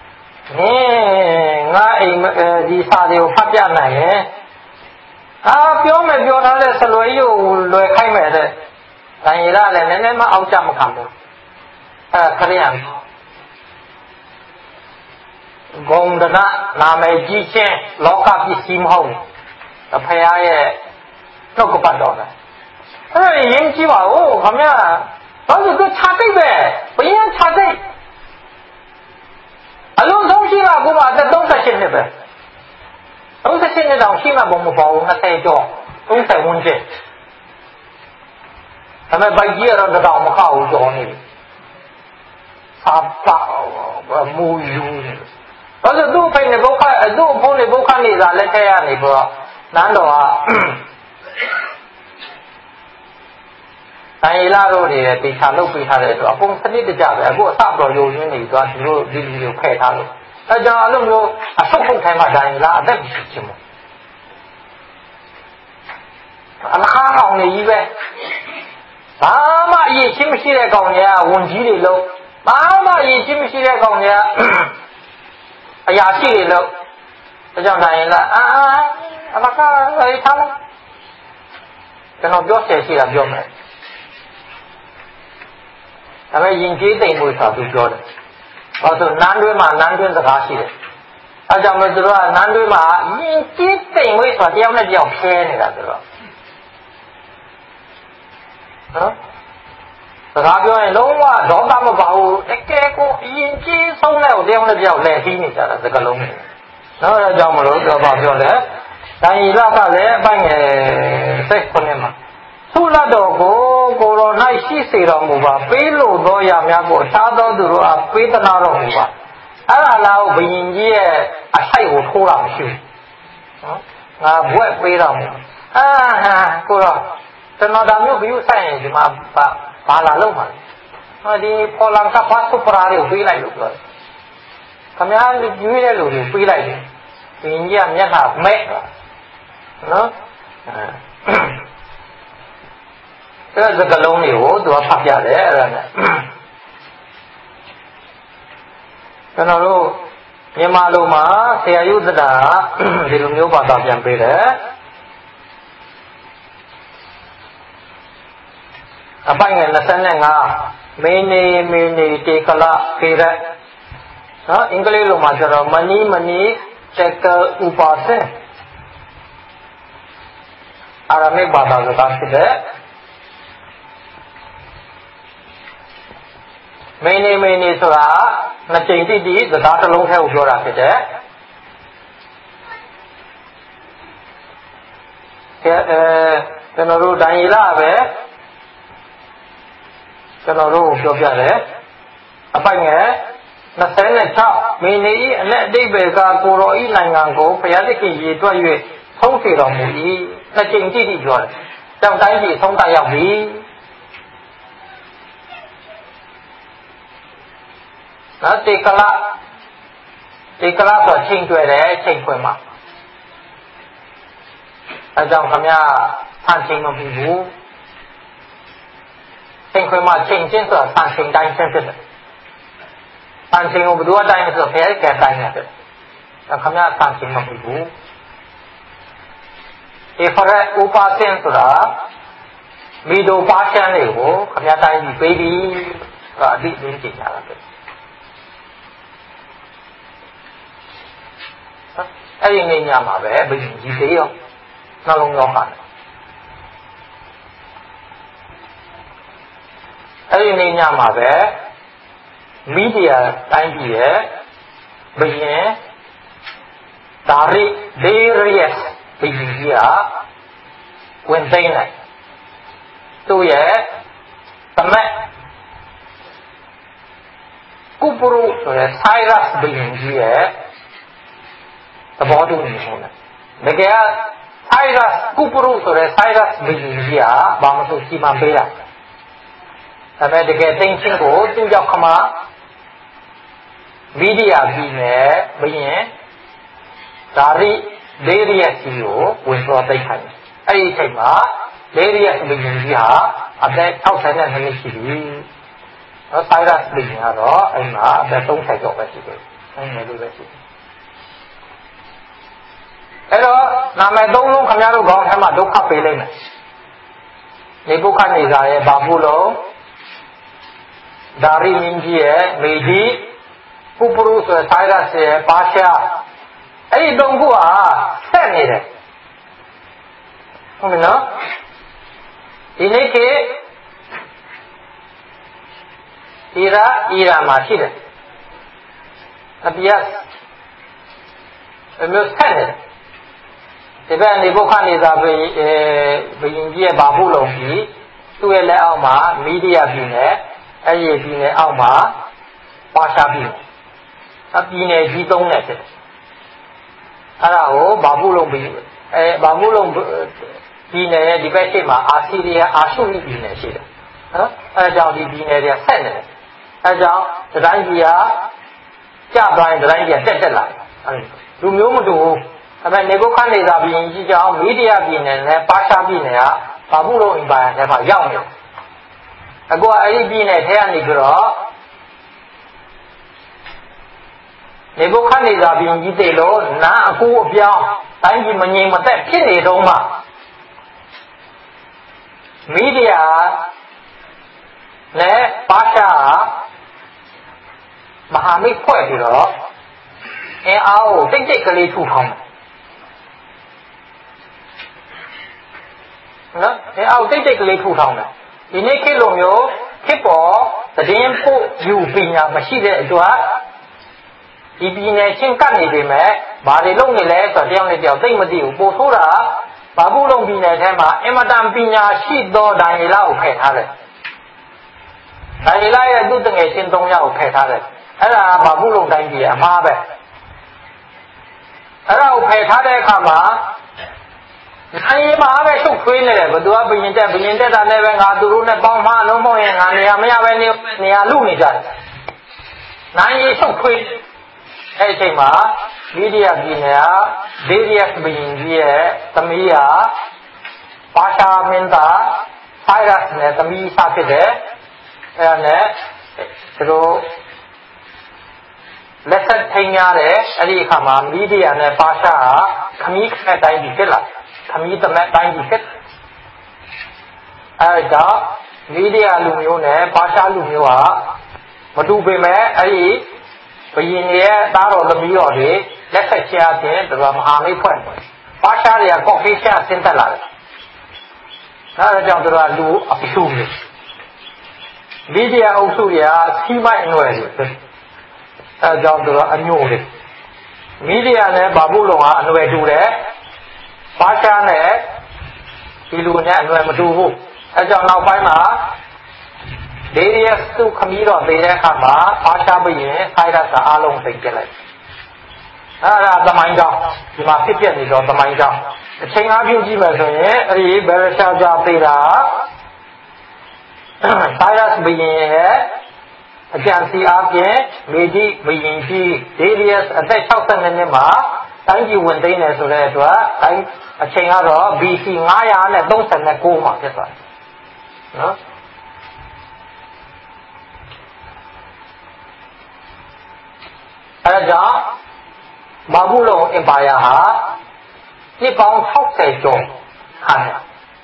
Nee, nga di sa de phát ra này àပြောမယ်ပြောထားတဲ့ဆလွယ်ကြီးကိုလွယ်ခိုင်းမယ်တဲ့။ဒါရင်လည်းနည်းနည်းမှအောက်ကြမခံဘူး။အဲခရိယံဂုံဒနာနာမည်ကြီးချင်းလောကပစ္စည်းမဟုတ်ဘူး။အဖေရဲ့နှုတ်ကပတ်တော်တယ်။အဲ့ဒါရင်းကြည့်ပါဦးခမရ။ဘာလို့သူခြာတိတ်ပဲဘယင်းခြာတိတ်အလုံးဆုံးရှိတာကဘာအသက်သုံး十နှစ်ပဲသုံး十နှစ်တောင်ရှိမှဘုံမပေါ်ဘူး二十ကျော်သုံး十ဝန်းကျင်ဒါပေမဲ့ဘိုက်ကြီးကတော့တောင်မခောက်ဘူးကျော်နေပြီစာပါမူယူနေဘာလို့သူ့ဖိနေဘုခသူ့ဖုန်းနေဘုခနေတာလက်ထက်ရနေပြီးတော့နန်းတော်ကတိုင်းရလာတို့တွေတေချာလုတ်ပေးထားတဲ့ဆိုအကုန်စနစ်တကျပဲအခုအစတော်ယုံရင်းနေသွားဒီလိုဒီလိုဖဲ့ထားလို့အဲကြောင့်အလုံးမျိုးအဆုတ်ဖုတ်ထိုင်မှတိုင်းရလာအသက်ဖြစ်ချင်းမို့အလကားအောင်နေကြီးပဲဘာမှအရေးချင်းမရှိတဲ့ကောင်တွေကဝန်ကြီးတွေလို့ဘာမှအရေးချင်းမရှိတဲ့ကောင်တွေကအရာရှိတွေလို့အဲကြောင့်တိုင်းရလာအာအလကားရေးထားလိုက်ကျွန်တော်ပြောဆယ်ရှိတာပြောမယ်ဒါပေမဲ့ယဉ်ကျေးသိမ်မှုဆိုတာသူပြောတယ်။ဘာလို့နန်းတွင်းမှာနန်းတွင်းစကားရှိတယ်။အဲကြောင့်မို့သူတို့ကနန်းတွင်းမှာယဉ်ကျေးသိမ်မှုဆိုတာတယောက်နဲ့တယောက်ဖဲနေတာသူတို့။နော်။စကားပြောရင်လုံးဝဒေါသမပါဘူး။တကယ်ကိုယဉ်ကျေးဆုံးတဲ့ကိုတယောက်နဲ့တယောက်လဲပြီးနေကြတာစကားလုံးတွေ။နော်အဲကြောင့်မလို့ပြောပါပြောတယ်။တိုင်းရကလည်းအပိုင်းငယ်စိတ်ခုနှစ်မှာသုလတော်ကိုကိုရော၌ရှိစေတော်မူပါပေးလို့သောရများကိုအခြားသောသူတို့အားပေးသနာတော်မူပါအဲ့ဒါလားဘုရင်ကြီးရဲ့အထိုက်ကိုထိုးတာမရှိဘူးနော်ငါဘွဲ့ပေးတော်မူအာဟာကိုရောကျွန်တော်ဒါမျိုးဘီယူဆိုင်ရင်ဒီမှာဘာလာလုံးမှာဟောဒီပေါ်လန်ကပတ်စုပရာတွေကိုပေးလိုက်လို့ပြောတယ်ခမည်းလူကြီးတဲ့လူတွေပေးလိုက်တယ်ဘုရင်ကြီးကမျက်နှာမဲ့နော်အဲ့ဒါစကလုံးတွေကိုသူကဖတ်ပြတယ်အဲ့ဒါနဲ့ကျွန်တော်တို့မြန်မာလူမှာဆရာယုသတာဒီလိုမျိုးဘာသာပြန်ပေးတယ်အပိုင်ငယ်၂၅မေနေမေနေတေကလခေရနော်အင်္ဂလိပ်လိုမှာကျတော့မနီမနီတက်ကဥပါစင်အာရမိတ်ဘာသာစကားဖြစ်တဲ့မင်းနေမင်းနေဆိုတာနှစ်ချိန်တိတိစကားတစ်လုံးထဲကိုပြောတာဖြစ်တယ်။အဲကျွန်တော်တို့ဒိုင်ရီလာပဲကျွန်တော်တို့ပြောပြတယ်။အပိုင်ငယ်၂၆မင်းနေ၏အနဲ့အတိတ်ပဲကကိုရောဤနိုင်ငံကိုဘုရားသခင်ရေတွက်၍ထုံးစေတော်မူ၏နှစ်ချိန်တိတိပြောတယ်။ကြောင့်တိုင်းပြည်ဆုံးတရောက်ပြီ။နော်တေကလတေကလဆိုချိန်တွေ့တယ်ချိန်ခွင်မှာအဲကြောင့်ခမရဆန်ချိန်မပြီးဘူးချိန်ခွင်မှာချိန်ချင်းဆိုတာဆန်ချိန်တိုင်းချင်းဖြစ်တယ်ဆန်ချိန်ကိုဘယ်သူအတိုင်းဆိုတော့ဖဲကဲတိုင်းနေတယ်အဲခမရဆန်ချိန်မပြီးဘူးဒီဖရက်ဥပါစင်ဆိုတာမီဒိုပါချန်တွေကိုခမရတိုင်းပြီးပေးပြီးတော့အတိအကျဉ်းချိန်ရတာပဲအဲ့ဒီနေညမှာပဲဘုရင်ကြီးသေးရောနှလုံးရောခါတယ်အဲ့ဒီနေညမှာပဲမီဒီယာတိုင်းပြည်ရဲ့ဘုရင်ဒါရီဒေရီယက်ဘုရင်ကြီးကဝင်သိမ်းလိုက်သူ့ရဲ့သမက်ကုပရုဆိုတဲ့ဆိုင်ရပ်ဘုရင်ကြီးရဲ့သဘောတူနေဟုတ်လားတကယ်ကဆိုင်ရပ်ကုပရုဆိုတဲ့ဆိုင်ရပ်ဘုရင်ကြီးကဘာမှသူစီမံပေးတာဒါပေမဲ့တကယ်သိန်းချင်းကိုသူ့ကြောင့်ခမမီဒီယာပြည်နဲ့ဘုရင်ဒါရီဒေရီယက်ကြီးကိုဝင်သွားသိမ်းခိုင်းတယ်အဲ့ဒီအချိန်မှာဒေရီယက်ဘုရင်ကြီးဟာအသက်၆၂နှစ်ရှိပြီနော်ဆိုင်ရပ်ဘုရင်ကတော့အဲ့မှာအသက်၃၀ကျော်ပဲရှိတယ်အဲ့လိုပဲရှိတယ်အဲ့တော့နာမည်သုံးလုံးခင်ဗျားတို့ခေါင်းထဲမှာဒုက္ခပေးလိုက်မယ်နေပုခနေစာရဲ့ဘာဘူးလုံးဒါရီမင်းကြီးရဲ့မေကြီးပုပရုဆိုတဲ့ဆိုင်ရတ်ရဲ့ပါရှာအဲ့ဒီသုံးခုဟာဆက်နေတယ်ဟုတ်ပြီနော်ဒီနေ့ခေတ်အီရာအီရာမှာရှိတယ်အပြတ်အမျိုးဆက်နေတယ်ဒီဘက်နေပုခနေစာဘယ်ဘယင်ကြီးရဲ့ဘာဘူးလုံးကြီးသူ့ရဲ့လက်အောက်မှာမီဒီယာပြည်နယ်အဲ့ဒီပြည်နယ်အောက်မှာပါရှာပြည်နယ်အပြည်နယ်ကြီးသုံးနဲ့ဖြစ်တယ်အဲ့ဒါကိုဘာဘူးလုံးပြည်အဲဘာဘူးလုံးပြည်နယ်ရဲ့ဒီဘက်ရှိမှာအာစီရီးယားအာရှုရိပြည်နယ်ရှိတယ်နော်အဲဒါကြောင့်ဒီပြည်နယ်တွေကဆက်နေတယ်အဲဒါကြောင့်ဒီတိုင်းကြီးကကျသွားရင်ဒီတိုင်းကြီးကတက်တက်လာတယ်လူမျိုးမတူဘူးဒါပေမဲ့နေဘုခနေစာပြည်ကြီးကြောင့်မီဒီယာပြည်နယ်နဲ့ပါရှာပြည်နယ်ကဘာဘူးလုံးအင်ပါယာထဲမှာရောက်နေတယ်အခုကအဲ့ဒီပြည်နယ်ထဲကနေကြတော့နေဘုခနေစာပြည်ကြီးတေလို့နာအကူအပြောင်းတိုင်းပြည်မငြိမ်မသက်ဖြစ်နေတော့မှမီဒီယာနဲ့ပါရှာမဟာမိတ်ဖွဲ့ပြီးတော့အင်အားကိုတိတ်တိတ်ကလေးထူထောင်တယ်နော်အင်အားကိုတိတ်တိတ်ကလေးထူထောင်တယ်ဒီနေ့ခေတ်လိုမျိုးခေတ်ပေါ်သတင်းပို့ယူပညာမရှိတဲ့အတွက်ဒီပြည်နယ်ချင်းကပ်နေပေမဲ့ဘာတွေလုပ်နေလဲဆိုတော့တယောက်နဲ့တယောက်သိမသိဘူးပို့ဆိုးတာဘာဘူးလုံးပြည်နယ်ထဲမှာအင်မတန်ပညာရှိသောဒိုင်လာကိုဖယ်ထားတယ်ဒိုင်လာရဲ့သူ့တငယ်ချင်းသုံးယောက်ကိုဖယ်ထားတယ်အဲ့ဒါဘာဘူးလုံးတိုင်းပြည်အမှားပဲအဲ့ဒါကိုဖယ်ထားတဲ့အခါမှာနိုင်ရင်မှာပဲရှုပ်ထွေးနေတယ်ဘသူကဘယင်တက်ဘယင်တက်တာလည်းပဲငါသူတို့နဲ့ပေါင်းမလုံးမရင်ငါနေရာမရပဲနေနေရာလူနေကြတယ်နိုင်ရင်ရှုပ်ထွေးအဲ့ဒီအချိန်မှာမီဒီယာပြည်နယ်ကဒေရီယက်ဘယင်ကြီးရဲ့သမီးကပါရှာမင်းသားဆိုင်ရတ်နဲ့သမီးစားဖြစ်တယ်အဲ့ဒါနဲ့သူတို့လက်ဆက်ထိန်ရတယ်အဲ့ဒီအခါမှာမီဒီယာနဲ့ပါရှာကခမီးခက်တိုင်းကြီးဖြစ်လာခမီးသမက်တိုင်းကြီးဖြစ်အဲ့ဒါမီဒီယာလူမျိုးနဲ့ပါရှာလူမျိုးကမတူပေမဲ့အဲ့ဒီဘယင်ရဲ့သားတော်သမီးတော်တွေလက်ဆက်ချခြင်းသူကမဟာမိတ်ဖွဲ့ပါရှာတွေကကော့ဖေးချဆင်းသက်လာတယ်အဲဒါကြောင့်သူကလူအပြူတွေမီဒီယာအုပ်စုတွေကစီးမိုက်အနွယ်တွေအဲဒါကြောင့်သူကအညို့တွေမီဒီယာနဲ့ဘာဘူးလုံးကအနွယ်တူတယ်ပါရှာနဲ့ဒီလူနဲ့အနွယ်မတူဘူးအဲဒါကြောင့်နောက်ပိုင်းမှာဒေရီယက်သူခမီးတော်သေးတဲ့အခါမှာပါရှာဘယင်ဆိုင်ရတ်စာအလုံးသိပြလိုက်အဲ့ဒါသမိုင်းကြောင်းဒီမှာဖြစ်ပြနေတော့သမိုင်းကြောင်းအချိန်အားဖြင့်ကြည့်မယ်ဆိုရင်အဲ့ဒီဘယ်ရရှာကြသေးတာဆိုင်ရတ်ဘယင်ရဲ့အကြံစီအားဖြင့်မေကြီးဘယင်ကြီးဒေရီယက်အသက်၆၂နှစ်မှာတိုင်းပြည်ဝင်သိမ်းတယ်ဆိုတဲ့အတွက်တိုင်းအချိန်ကတော့ ဘီ စီ ငါးရာနဲ့သုံးဆယ်ကိုမှာဖြစ်သွားတယ်နော်အဲဒါကြောင့်ဘာဘူးလုံးအင်ပါယာဟာနှစ်ပေါင်း၆၀ကျော်ခံတယ်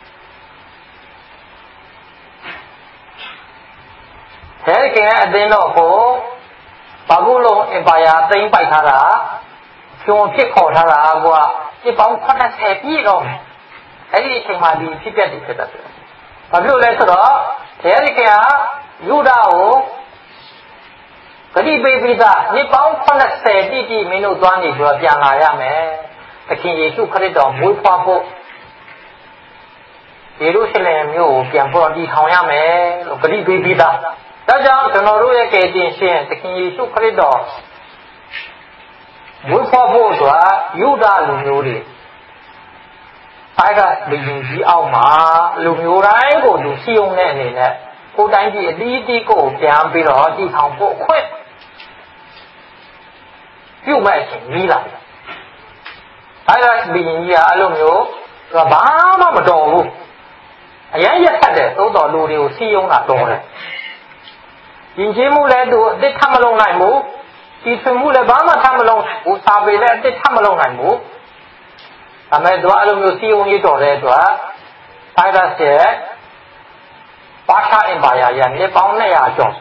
အဲဒီကအသင်းတော်ကိုဘာဘူးလုံးအင်ပါယာသိမ်းပိုက်ထားတာကျွန်းဖြစ်ခေါ်ထားတာကနှစ်ပေါင်း၇၀ပြည့်တော့အဲ့ဒီအချိန်မှာဒီဖြစ်ပျက်တွေဖြစ်တတ်တယ်ဘာဖြစ်လို့လဲဆိုတော့အဲဒီကယူဒာကိုဂတိပေးပြီးသားနှစ်ပေါင်း၇၀တိတိမင်းတို့သွားနေပြီးတော့ပြန်လာရမယ်သခင်ယေရှုခရစ်တော်မွေးဖွားဖို့ယေရုရှလင်မြို့ကိုပြန်ပေါ်တည်ထောင်ရမယ်လို့ဂတိပေးပြီးသားဒါကြောင့်ကျွန်တော်တို့ရဲ့ကယ်တင်ရှင်သခင်ယေရှုခရစ်တော်မွေးဖွားဖို့အတွက်ယူဒာလူမျိုးတွေအဲ့ဒါဘယင်ကြီးအောက်မှာလူမျိုးတိုင်းကိုလူစီယုံတဲ့အနေနဲ့ကိုယ်တိုင်းပြည်အတီးအတီးကိုပြန်ပြီးတော့တည်ထောင်ဖို့အခွင့်ပြုမဲ့အချိန်ကြီးလာတယ်။အဲ့ဒါဘယင်ကြီးကအလိုမျိုးဘာမှမတော်ဘူး။အရင်ရက်ဆက်တယ်သို့တော်လူတွေကိုစီယုံတာတော်တယ်။ယဉ်ကျေးမှုလည်းသူအစ်ထမလုံးနိုင်ဘူး။တီထွင်မှုလည်းဘာမှထမ်းမလုံးဘူးစာပေလည်းအစ်စ်ထမ်းမလုံးနိုင်ဘူးဒါမဲ့သူအဲ့လိုမျိုးစီယုံရေးတော်တဲ့အတွက်ဖိုင်ရပ်စ်ရဲ့ပါရှားအင်ပါယာရဲ့နှစ်ပေါင်းနှစ်ရာကျော်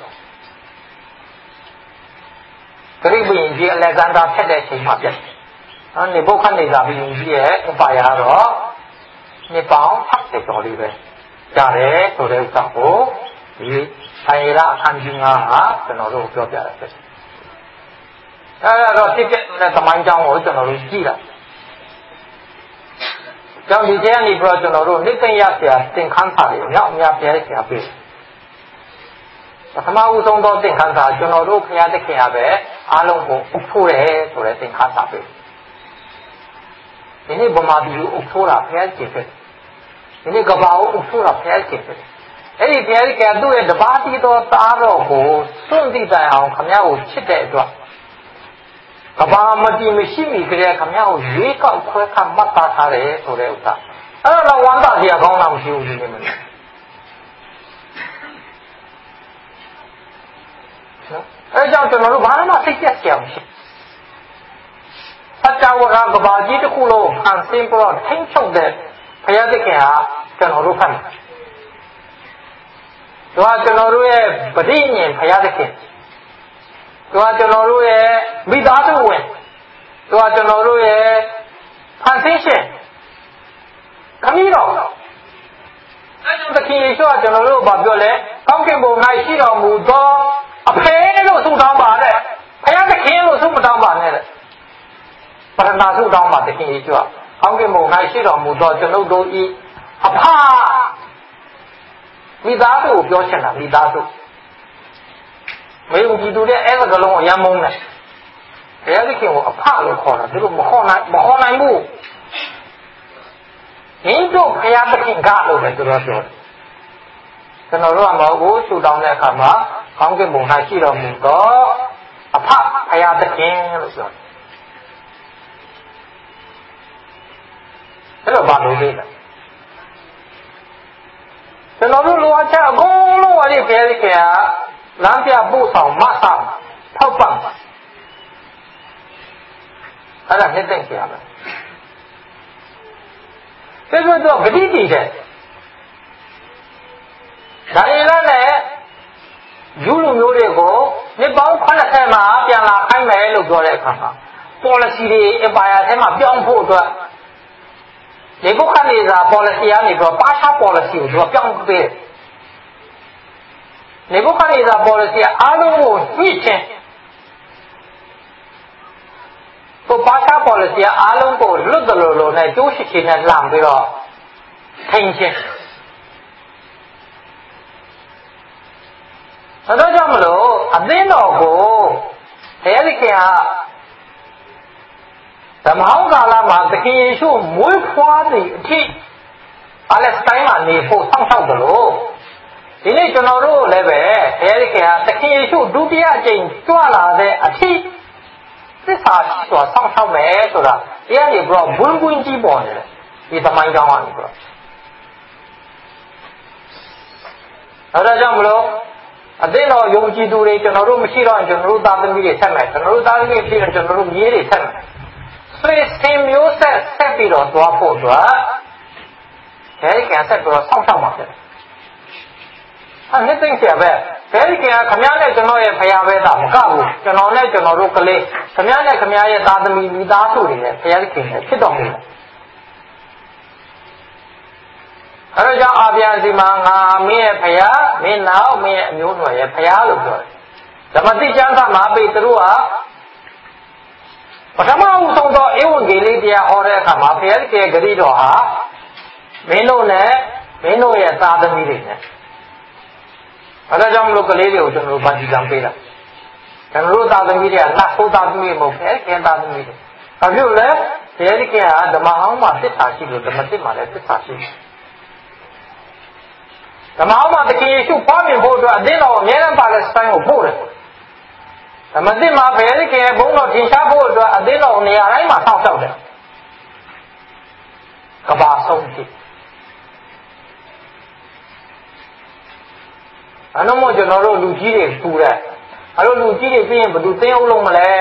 ဂရိဘုရင်ကြီးအလက်ဇန္ဒာဖြစ်တဲ့အချိန်မှာပြတ်တယ်။နော်နေဘုခနေဇာဘုရင်ကြီးရဲ့အင်ပါယာကတော့နှစ်ပေါင်း၆၀ကျော်လေးပဲကြာတယ်ဆိုတဲ့ဥစ္စာကိုဒီဆိုင်ရအခန်းကြီး၅ဟာကျွန်တော်တို့ပြောပြရဖြစ်တယ်။အဲဒါတော့ဖြစ်ဖြစ်တဲ့သမိုင်းကြောင်းကိုကျွန်တော်တို့ကြည့်လိုက်။ကြောင့်ဒီကျမ်းနေပြီးတော့ကျွန်တော်တို့နိသိရဆရာသင်ခန်းစာတွေအများအများပြည့်ဆရာပြည့်ပထမဦးဆုံးသောသင်ခန်းစာကျွန်တော်တို့ခရသခင်ရပဲအားလုံးကိုအုပ်ဖို့တယ်ဆိုတဲ့သင်ခန်းစာပဲဒီနေ့ဗမာပြည်ကိုအုပ်ဖို့တာဖျက်ကျင်ဖြစ်ဒီနေ့ကဘာကိုအုပ်ဖို့တာဖျက်ကျင်ဖြစ်အဲ့ဒီဖျက်ကသူ့ရဲ့တပါးတီသောသားတော်ကိုစွန့်တိတိုင်အောင်ခမည်းကိုချစ်တဲ့အတွက်ကဘာမတိမရှိမိကြတဲ့ခမည်းကိုရွေးကောက်ခွဲခတ်မှတ်သားထားတယ်ဆိုတဲ့ဥစ္စာအဲ့တော့ဝမ်းသာစရာကောင်းတာမရှိဘူးဒီနေ့မင်းအဲကြောင့်ကျွန်တော်တို့ဘာမှစိတ်ပြတ်ကြအောင်ရှိစัจ java ကကဘာကြီးတစ်ခုလုံးဖန်ဆင်းပြီးတော့ထိမ့်ချုပ်တဲ့ဘုရားသခင်ဟာကျွန်တော်တို့ဖတ်တယ်။ဒါကကျွန်တော်တို့ရဲ့ပဋိညာဉ်ဘုရားသခင်။ဒါကကျွန်တော်တို့ရဲ့မိသားစုဝင်။ဒါကကျွန်တော်တို့ရဲ့ဖန်ဆင်းရှင်ခမည်းတော်။အဲကြောင့်သခင်ယေရှုကကျွန်တော်တို့ဘာပြောလဲ။ကောင်းကင်ဘုံ၌ရှိတော်မူသောအဖေလို့ဆုတောင်းပါတဲ့ဘုရားသခင်လို့ဆုမတောင်းပါနဲ့တဲ့ပရဏာဆုတောင်းပါသခင်ယေရှုကကောင်းကင်ဘုံ၌ရှိတော်မူသောကျွန်ုပ်တို့ဤအဖမိသားစုကိုပြောချင်တာမိသားစုမယုံကြည်သူတဲ့အဲ့ဒီကလုံးကိုရမ်းမုန်းတယ်ဘုရားသခင်ကိုအဖလို့ခေါ်တာသူတို့မခေါ်နိုင်မခေါ်နိုင်ဘူးဟင်းတို့ဘုရားသခင်ကလို့ပဲသူတို့ပြောတယ်ကျွန်တော်တို့ကမဟုတ်ဘူးဆုတောင်းတဲ့အခါမှာကောင်းကင်ဘုံ၌ရှိတော်မူသောအဖဘုရားသခင်လို့ပြောတယ်အဲ့တော့ဘာလို့လဲကျွန်တော်တို့လိုအပ်ချက်အကုန်လုံးဝိုင်းဘုရားသခင်ကလမ်းပြပို့ဆောင်မဆာထောက်ပံ့အဲ့ဒါနှစ်သိမ့်ကြရမယ်ဒါဆိုတော့ဂတိတည်တယ်ဒါရင်လည်းယူလူမျိုးတွေကိုနှစ်ပေါင်း၇၀မှာပြန်လာခိုင်းမယ်လို့ပြောတဲ့အခါမှာ policy တွေ empire ထဲမှာပြောင်းဖို့အတွက်နေဘုခနေစာ policy ကနေပြီးတော့ပါရှား policy ကိုသူကပြောင်းပေးနေဘုခနေစာ policy အားလုံးကိုညှိချင်းကိုပါရှား policy အားလုံးကိုလွတ်တယ်လို့လို့နဲ့ကျိုးရှိချင်းနဲ့လှမ်းပြီးတော့ထိန်ချင်းအဲဒါကြောင့်မလို့အသင်းတော်ကိုဘုရားသခင်ကဓမ္မဟောင်းကာလမှာသခင်ယေရှုမွေးဖွားသည့်အထိပါလက်စတိုင်းမှာနေဖို့စောင့်ရှောက်တယ်လို့ဒီနေ့ကျွန်တော်တို့လည်းပဲဘုရားသခင်ကသခင်ယေရှုဒုတိယအကြိမ်ကြွလာတဲ့အထိသစ္စာရှိစွာစောင့်ရှောက်မယ်ဆိုတာဒီကနေပြီးတော့ဘွန်းဘွန်းကြီးပေါ်နေတယ်ဒီသမိုင်းကြောင်းကနေပြီးတော့အဲဒါကြောင့်မလို့အသင်းတော်ယုံကြည်သူတွေကျွန်တော်တို့မရှိတော့ရင်ကျွန်တော်တို့သားသမီးတွေဆက်မယ်ကျွန်တော်တို့သားသမီးဖြစ်ရင်ကျွန်တော်တို့မြေးတွေဆက်မယ်ဆွေစင်မျိုးဆက်ဆက်ပြီးတော့သွားဖို့အတွက်ဘယ်ကံဆက်ပြီးတော့စောင့်ရှောက်မှာဖြစ်တယ်။အဲ့ဒီသိချင်ပဲဘယ်ကံခမည်းနဲ့ကျွန်တော်ရဲ့ဖရာပဲသာမကဘူးကျွန်တော်နဲ့ကျွန်တော်တို့ကလေးခမည်းနဲ့ခမည်းရဲ့သားသမီးမိသားစုတွေနဲ့ဖရာသခင်နဲ့ဖြစ်တော်မူတယ်။အဲဒါကြောင့်အာဗျာစီမှာငါမင်းရဲ့ဖရာမင်းနောက်မင်းရဲ့အမျိုးတော်ရဲ့ဖရာလို့ပြောတယ်။ဓမ္မတိကျမ်းစာမှာပေတရုကပထမဦးဆုံးသောဧဝံဂေလိတရားဟောတဲ့အခါမှာဘုရားရဲ့ဂရုတော်ဟာမင်းတို့နဲ့မင်းတို့ရဲ့သားသမီးတွေနဲ့အဲဒါကြောင့်မလို့ကလေးတွေကိုကျွန်တော်တို့ဗန်တီကံပေးတာကျွန်တော်တို့သားသမီးတွေကနတ်ဆိုးသားသမီးမဟုတ်ဘူးခင်သားသမီးတွေဘာဖြစ်လဲဘုရားရဲ့ဓမ္မဟောင်းမှာသစ္စာရှိလို့ဓမ္မသစ်မှာလည်းသစ္စာရှိတယ်ဓမ္မဟောင်းမှာသခင်ယေရှုပွားမြင်ဖို့အတွက်အသင်းတော်အမြဲတမ်းပါလက်စတိုင်းကိုပို့တယ်ဓမ္မသစ်မှာဘုရားသခင်ဘုန်းတော်ထင်ရှားဖို့အတွက်အသင်းတော်နေရာတိုင်းမှာစောင့်ရှောက်တယ်ကဘာဆုံးဖြစ်အနုမို့ကျွန်တော်တို့လူကြီးတွေပူတဲ့အဲ့လိုလူကြီးတွေပြီးရင်ဘယ်သူသိအောင်လုပ်မလဲ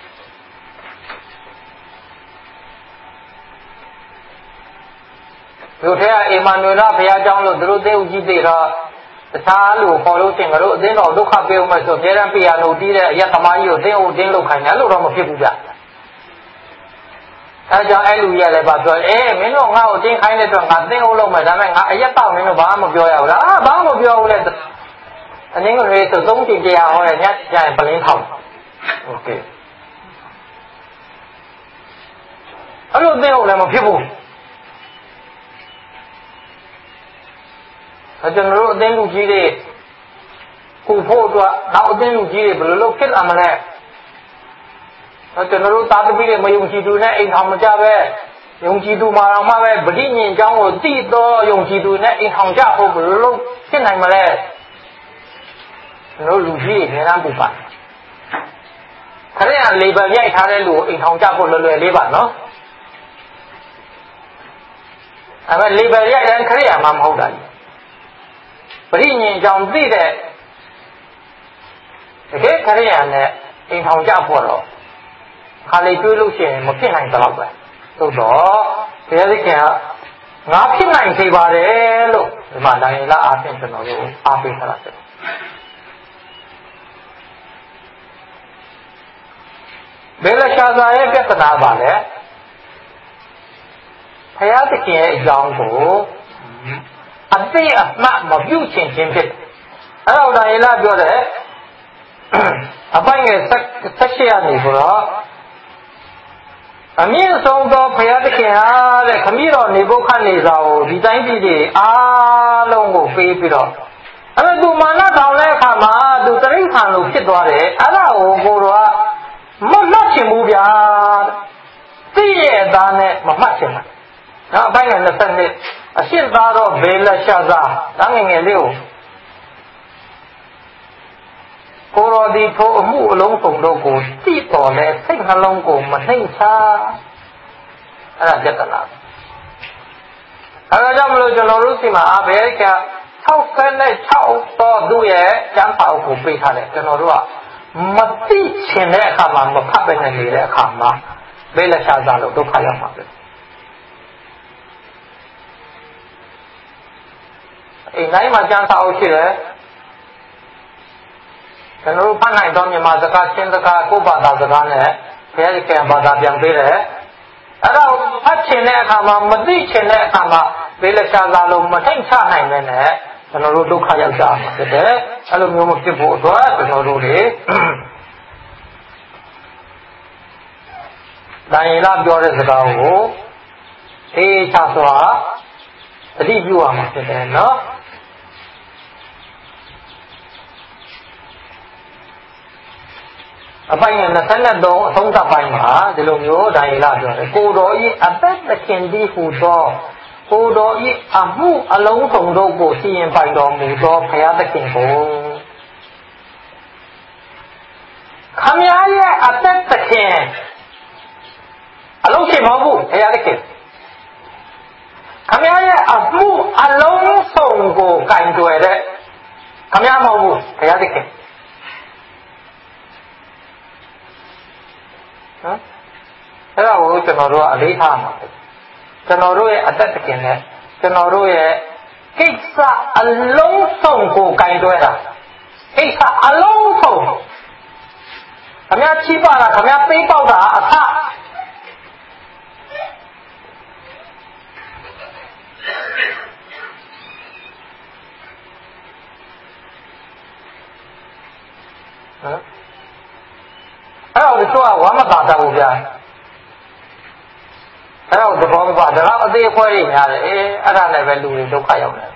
လူထဲကအေမာနွေလဘုရားကျောင်းလို့သူတို့သိဦးကြီးသိတော့တခြားလူခေါ်လို့ချင်းတို့အသိတော်ဒုက္ခပေးဦးမယ်ဆိုအများရန်ပြရလို့တီးတဲ့အရက်သမားကြီးကိုသိအောင်တင်းလုပ်ခိုင်းတယ်လို့တော့မဖြစ်ဘူးဗျအဲကြောင့်အဲ့လူကြီးလည်းပါပြောအေးမင်းတို့ငါ့ကိုတင်းခိုင်းတဲ့အတွက်ငါသိအောင်လုပ်မယ်ဒါပေမဲ့ငါအရက်တော့မင်းတို့ဘာမှမပြောရဘူးလားအာဘာမှမပြောဘူးလေအငင်းကလေးဆိုသုံးချိန်တရားဟောတယ်ညကျရင်ပလင်းထောက်โอเคအဲ့လိုသိအောင်လည်းမဖြစ်ဘူးအဲကျွန်တော်တို့အသိလူကြီးတွေကိုဖို့အတွက်နောက်အသိလူကြီးတွေဘယ်လိုလုပ်ဖြစ်လာမလဲအဲကျွန်တော်တို့သားသမီးတွေမယုံကြည်သူနဲ့အိမ်ထောင်မကြပဲယုံကြည်သူမှာတော့မှပဲဗတိညင်အကြောင်းကိုသိတော့ယုံကြည်သူနဲ့အိမ်ထောင်ကြဖို့ဘယ်လိုလုပ်ဖြစ်နိုင်မလဲကျွန်တော်လူကြီးတွေနေရမ်းပူပါခရစ်ယာန်လေဗယ်ရိုက်ထားတဲ့လူကိုအိမ်ထောင်ကြဖို့လွယ်လွယ်လေးပါနော်အဲမဲ့လေဗယ်ရိုက်တဲ့ခရစ်ယာန်မှမဟုတ်တာပရိညင်ကြောင့်သိတဲ့တကယ်ခရစ်ယာန်နဲ့အိမ်ထောင်ကြဖို့တော့ခါလေးတွေးလို့ရှိရင်မဖြစ်နိုင်တော့ပဲသို့တော့ဘုရားသခင်ကငါဖြစ်နိုင်စေပါတယ်လို့ဒီမှာဒါရင်လာအားဖြင့်ကျွန်တော်တို့အားပေးထားတာဖြစ်တယ်ဘယ်လိုရှားစားရဲ့ပြဿနာပါလဲဘုရားသခင်ရဲ့အကြောင်းကိုအသိအမှတ်မပြုချင်ခြင်းဖြစ်အဲ့တော့ဒါရင်လာပြောတယ်အပိုင်းငယ်ဆက်ရှေ့ရနေဆိုတော့အမြင့်ဆုံးသောဘုရားသခင်ဟာတဲ့ခမည်းတော်နေဘုခတ်နေစာကိုဒီတိုင်းပြည်တွေအားလုံးကိုပေးပြီးတော့အဲ့ဒါသူမာနထောင်တဲ့အခါမှာသူတရိစ္ဆာန်လိုဖြစ်သွားတယ်အဲ့ဒါကိုကိုတော်ကမမှတ်ချင်ဘူးဗျာသိရဲ့သားနဲ့မမှတ်ချင်ဘူးနော်အပိုင်းငယ်နှစ်နှစ်အရှင်းသားတော့ဘေလရှာသာဒါငယ်ငယ်လေးကိုကိုယ်တော်ဒီထိုအမှုအလုံးစုံတို့ကိုသိတော်လဲစိတ်နှလုံးကိုမနှိမ့်ချအဲ့ဒါပြဿနာအဲ့ဒါကြောင့်မလို့ကျွန်တော်တို့စီမှာအဘယ်က၆၆တော့သူ့ရဲ့ကျမ်းစာအုပ်ကိုပေးထားတယ်ကျွန်တော်တို့ကမသိချင်တဲ့အခါမှာမဖတ်ပဲနေတဲ့အခါမှာဘေလရှာသာလို့ဒုက္ခရောက်မှာပဲအိမ်တိုင်းမှာကျမ်းစာအုပ်ရှိတယ်ကျွန်တော်တို့ဖတ်နိုင်တော့မြန်မာစကားချင်းစကားကိုဘာသာစကားနဲ့ဘုရားသခင်ဘာသာပြန်ပေးတယ်အဲ့ဒါကိုဖတ်ချင်တဲ့အခါမှာမသိချင်တဲ့အခါမှာဘေးလက်ရှာသာလို့မထိတ်ချနိုင်တဲ့နဲ့ကျွန်တော်တို့ဒုက္ခရောက်ကြမှာဖြစ်တယ်အဲ့လိုမျိုးမဖြစ်ဖို့အတွက်ကျွန်တော်တို့တွေဒါရင်လာပြောတဲ့စကားကိုအေးချစွာသတိပြုရမှာဖြစ်တယ်နော်အပိုင်းငယ်၂၃အဆုံးသတ်ပိုင်းမှာဒီလိုမျိုးဒါရင်လာပြောတယ်ကိုတော်ဤအသက်သခင်သည်ဟူသောကိုတော်ဤအမှုအလုံးစုံတို့ကိုစီရင်ပိုင်တော်မူသောဘုရားသခင်ကိုခမည်းရဲ့အသက်သခင်အလုံးစုံမဟုတ်ဘူးဘုရားသခင်ခမည်းရဲ့အမှုအလုံးစုံကိုကင်တွယ်တဲ့ခမည်းမဟုတ်ဘူးဘုရားသခင်နော်အဲ့ဒါကိုကျွန်တော်တို့ကအလေးထားမှာကျွန်တော်တို့ရဲ့အသက်သခင်နဲ့ကျွန်တော်တို့ရဲ့ကိစ္စအလုံးစုံကိုကင်တွယ်တာကိစ္စအလုံးစုံခမည်းချိပါတာခမည်းပေးပေါက်တာအထဟမ်အဲ့တော့ဒီတော့ဝမ်းမသာတတ်ဘူးဗျာအဲ့တော့သဘောမပါဒါတော့အသေးအဖွဲတွေများတယ်အေးအဲ့ဒါနဲ့ပဲလူတွေဒုက္ခရောက်တယ်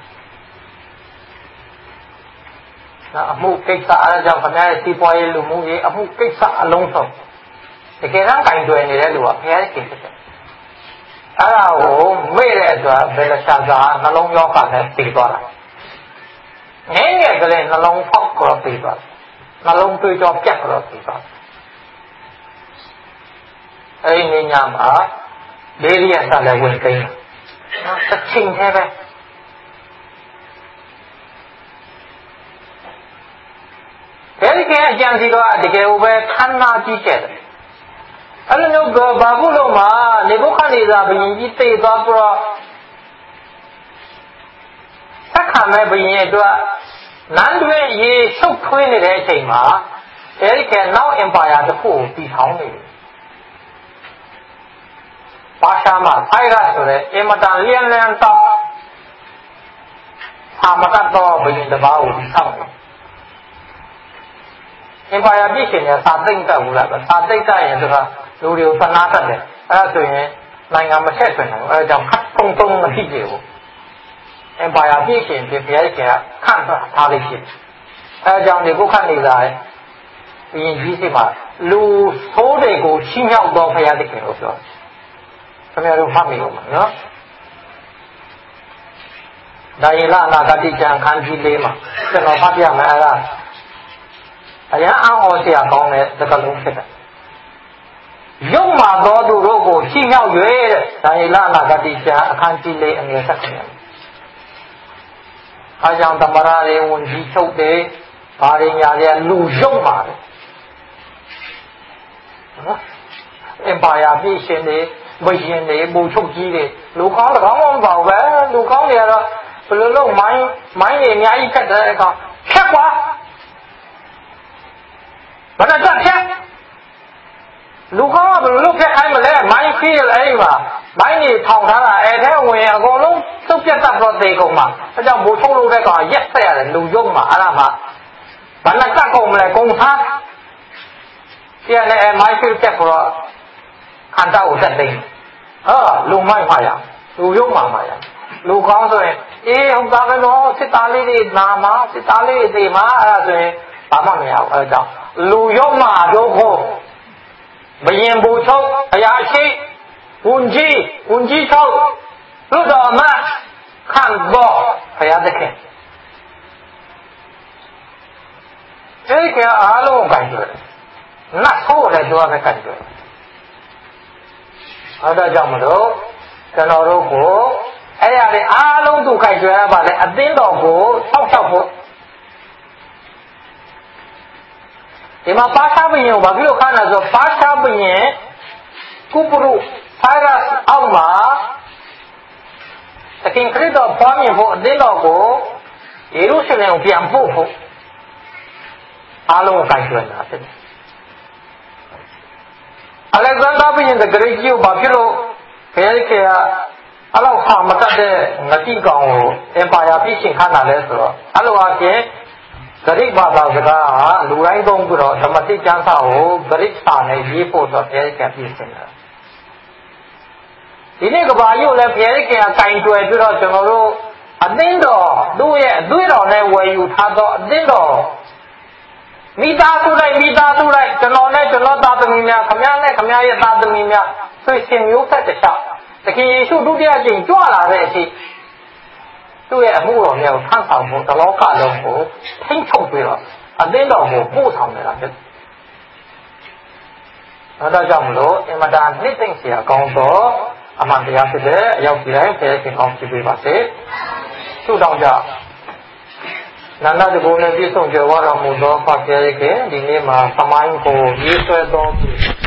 နော်အမှုကိစ္စအဲ့ဒါကြောင့်ခင်ဗျားရဲ့စီးပွားရေးလူမှုရေးအမှုကိစ္စအလုံးစုံတကယ်တမ်းကင်တွယ်နေတဲ့လူကဘုရားရှင်ဖြစ်တယ်အဲ့ဒါကိုမေ့တဲ့အတွက်ဘယ်လိုရှာစားနှလုံးရောဂါနဲ့တည်သွားတာငယ်ငယ်ကလေးနှလုံးဖောက်တော့တည်သွားနှလုံးသွေးကြောပြတ်တော့တည်သွားအဲ့ဒီညမှာဒေရီယဆက်လည်းဝင်သိမ်းနော်တစ်ချိန်တည်းပဲဘယ်ကဲအကျံစီတော့တကယ်ပဲခန္ဓာကြီးကျက်တယ်အဲ့လိုမျိုးဘာဘူးလို့မှနေဘုခနေတာဘယင်ကြီးတေသွားပြီးတော့သက်ခံမဲ့ဘယင်အတွက်နန်းတွင်ရေရှုပ်ထွေးနေတဲ့အချိန်မှာအဲဒီကနောက်အင်ပါယာတစ်ခုကိုတည်ထောင်နေတယ်ဘာသာမှာဖိုင်ရဆိုတဲ့အင်မတန်လျံလျံတော့အာမတတ်တော့ဘယင်တစ်ပါးကိုတည်ထောင်တယ်အင်ပါယာပြည့်ရှင်နဲ့စာသိမ့်တက်ဘူးလားစာသိမ့်တက်ရင်သူကလူတွေကိုသနာတတ်တယ်အဲ့ဒါဆိုရင်နိုင်ငံမဆက်ဆွေးနိုင်ဘူးအဲ့ဒါကြောင့်ခတ်တုံတုံမဖြစ်ကြဘူးအင်ပါယာပြည့်ရှင်ဖြစ်ပြဲရှင်ကခန့်ထားလိုက်ရှိတယ်အဲဒါကြောင့်ဒီဘုခတ်နေတာဘုရင်ကြီးစိတ်မှာလူသိုးတွေကိုချီးမြှောက်တော်ဖရာသခင်လို့ပြောခင်ဗျားတို့မှတ်မိလို့မနော်ဒါရီလအနာဂတိကျမ်းခန်းကြီးလေးမှာကျွန်တော်ဖတ်ပြမယ်အဲ့ဒါအရာအောင်းအော်စရာကောင်းတဲ့သကလုံးဖြစ်တယ်ရုပ်မာတော်သူတို့ကိုချီးမြှောက်၍တဲ့ဒါရီလအနာဂတိကျမ်းအခန်းကြီးလေးအငယ်ဆက်ခင်အားကြောင့်တမရတွေဝန်ကြီးချုပ်တွေဘာတွေညာတွေလူရုပ်မာတယ်နော်အင်ပါယာပြည့်ရှင်တွေဘယင်တွေဘူချုပ်ကြီးတွေလူကောင်းတော့မပေါ့ပဲလူကောင်းတွေကတော့ဘယ်လိုလုပ်မိုင်းမိုင်းတွေအများကြီးခတ်တဲ့အခါဖြတ်ကွာဘာနဲ့တက်ဖြတ်လူကောင်းကဘယ်လိုလုပ်ဖြတ်ခိုင်းမလဲမိုင်းကြီးအဲ့ဒီမှာမိုင်းတွေထောင်ထားတာအဲ့ထဲဝင်အကုန်လုံးသုတ်ပြတ်တတ်တော့တေကုန်မှာအဲကြောင့်ဘူချုပ်လို့တဲ့ကောင်ရက်ဆက်ရတယ်လူရုပ်မှာအဲ့ဒါမှဘာနဲ့တက်ကုန်မလဲကုန်သားကျန်တဲ့မိုင်းကြီးတက်ပြီးတော့ခန္ဓာကိုတက်သိမ်းဟာလူမိုက်မှာရလူရုပ်မှာမှာရလူကောင်းဆိုရင်အေးဟုတ်သားပဲနော်စစ်သားလေးတွေနာမှာစစ်သားလေးတွေသိမှာအဲ့ဒါဆိုရင်ဘာမှမရဘူးအဲကြောင့်လူရုပ်မှာတို့ကိုဘယင်ဘူချုပ်အရာရှိဝန်ကြီးဝန်ကြီးချုပ်လူတော်မခံတော့ဖရာသခင်အဲဒီကအားလုံးကိုင်ကြတယ်နတ်ဆိုးလည်းကြွားပဲကိုင်ကြတယ်အဲဒါကြောင့်မလို့ကျွန်တော်တို့ကိုအဲ့ရတဲ့အားလုံးသူကိုင်ကြရပါလေအသင်းတော်ကိုဆောက်ရှောက်ဖို့ဒီမှာပါရှားဘယင်ကိုဘာဖြစ်လို့ခါနာဆိုပါရှားဘယင်ကုပရုဖိုင်ရတ်အောက်မှာသခင်ခရစ်တော်ဖွားမြင်ဖို့အသင်းတော်ကိုယေရုရှလင်ကိုပြန်ပို့ဖို့အားလုံးကိုကိုင်ကြရတာဖြစ်တယ်အလက်ဇန္ဒာဘုရင်တဂရိတ်ကြီးကိုဘာဖြစ်လို့ဘယ်ကေကအလောက်ဆာမတတ်တဲ့ငတိကောင်ကိုအင်ပါယာပြည့်ရှင်ခါနာလဲဆိုတော့အဲ့လိုအပြင်ဂရိတ်ဘာသာစကားဟာလူတိုင်းသုံးပြီးတော့ဓမ္မတိကျမ်းစာကိုဂရိတ်စာနဲ့ရေးဖို့တော့ဘယ်ကေပြည့်ရှင်တယ်ဒီနေ့ကဘာကြီးကိုလည်းဘယ်ကေကကင်တွယ်ပြီးတော့ကျွန်တော်တို့အသင်းတော်သူ့ရဲ့အသွေးတော်နဲ့ဝယ်ယူထားတော့အသင်းတော်မိသားစုလိုက်မိသားစုလိုက်ကျွန်တော်နဲ့ကျွန်တော်သားသမီးများခမည်းနဲ့ခမည်းရဲ့သားသမီးများဆွေရှင်မျိုးဆက်တစ်လျှောက်သခင်ယေရှုဒုတိယကျင့်ကြွလာတဲ့အချိန်သူ့ရဲ့အမှုတော်များကိုထမ်းဆောင်ဖို့တလောကလုံးကိုထိမ့်ချုပ်ပြီးတော့အသင်းတော်ကိုပို့ဆောင်နေတာဖြစ်တယ်။ဒါကြောင့်မလို့အင်မတန်နှိမ့်သိမ့်စရာကောင်းသောအမှန်တရားဖြစ်တဲ့အရောက်ကြတိုင်းဖယ်ရှင်ကောင်းဖြစ်ပေးပါစေ။ဆုတောင်းကြနန္ဒတကုနဲ့ပြည့်စုံကြွယ်ဝတော်မူသောဖခင်ရဲ့ဒီနေ့မှာသမိုင်းကိုရေးဆွဲတော်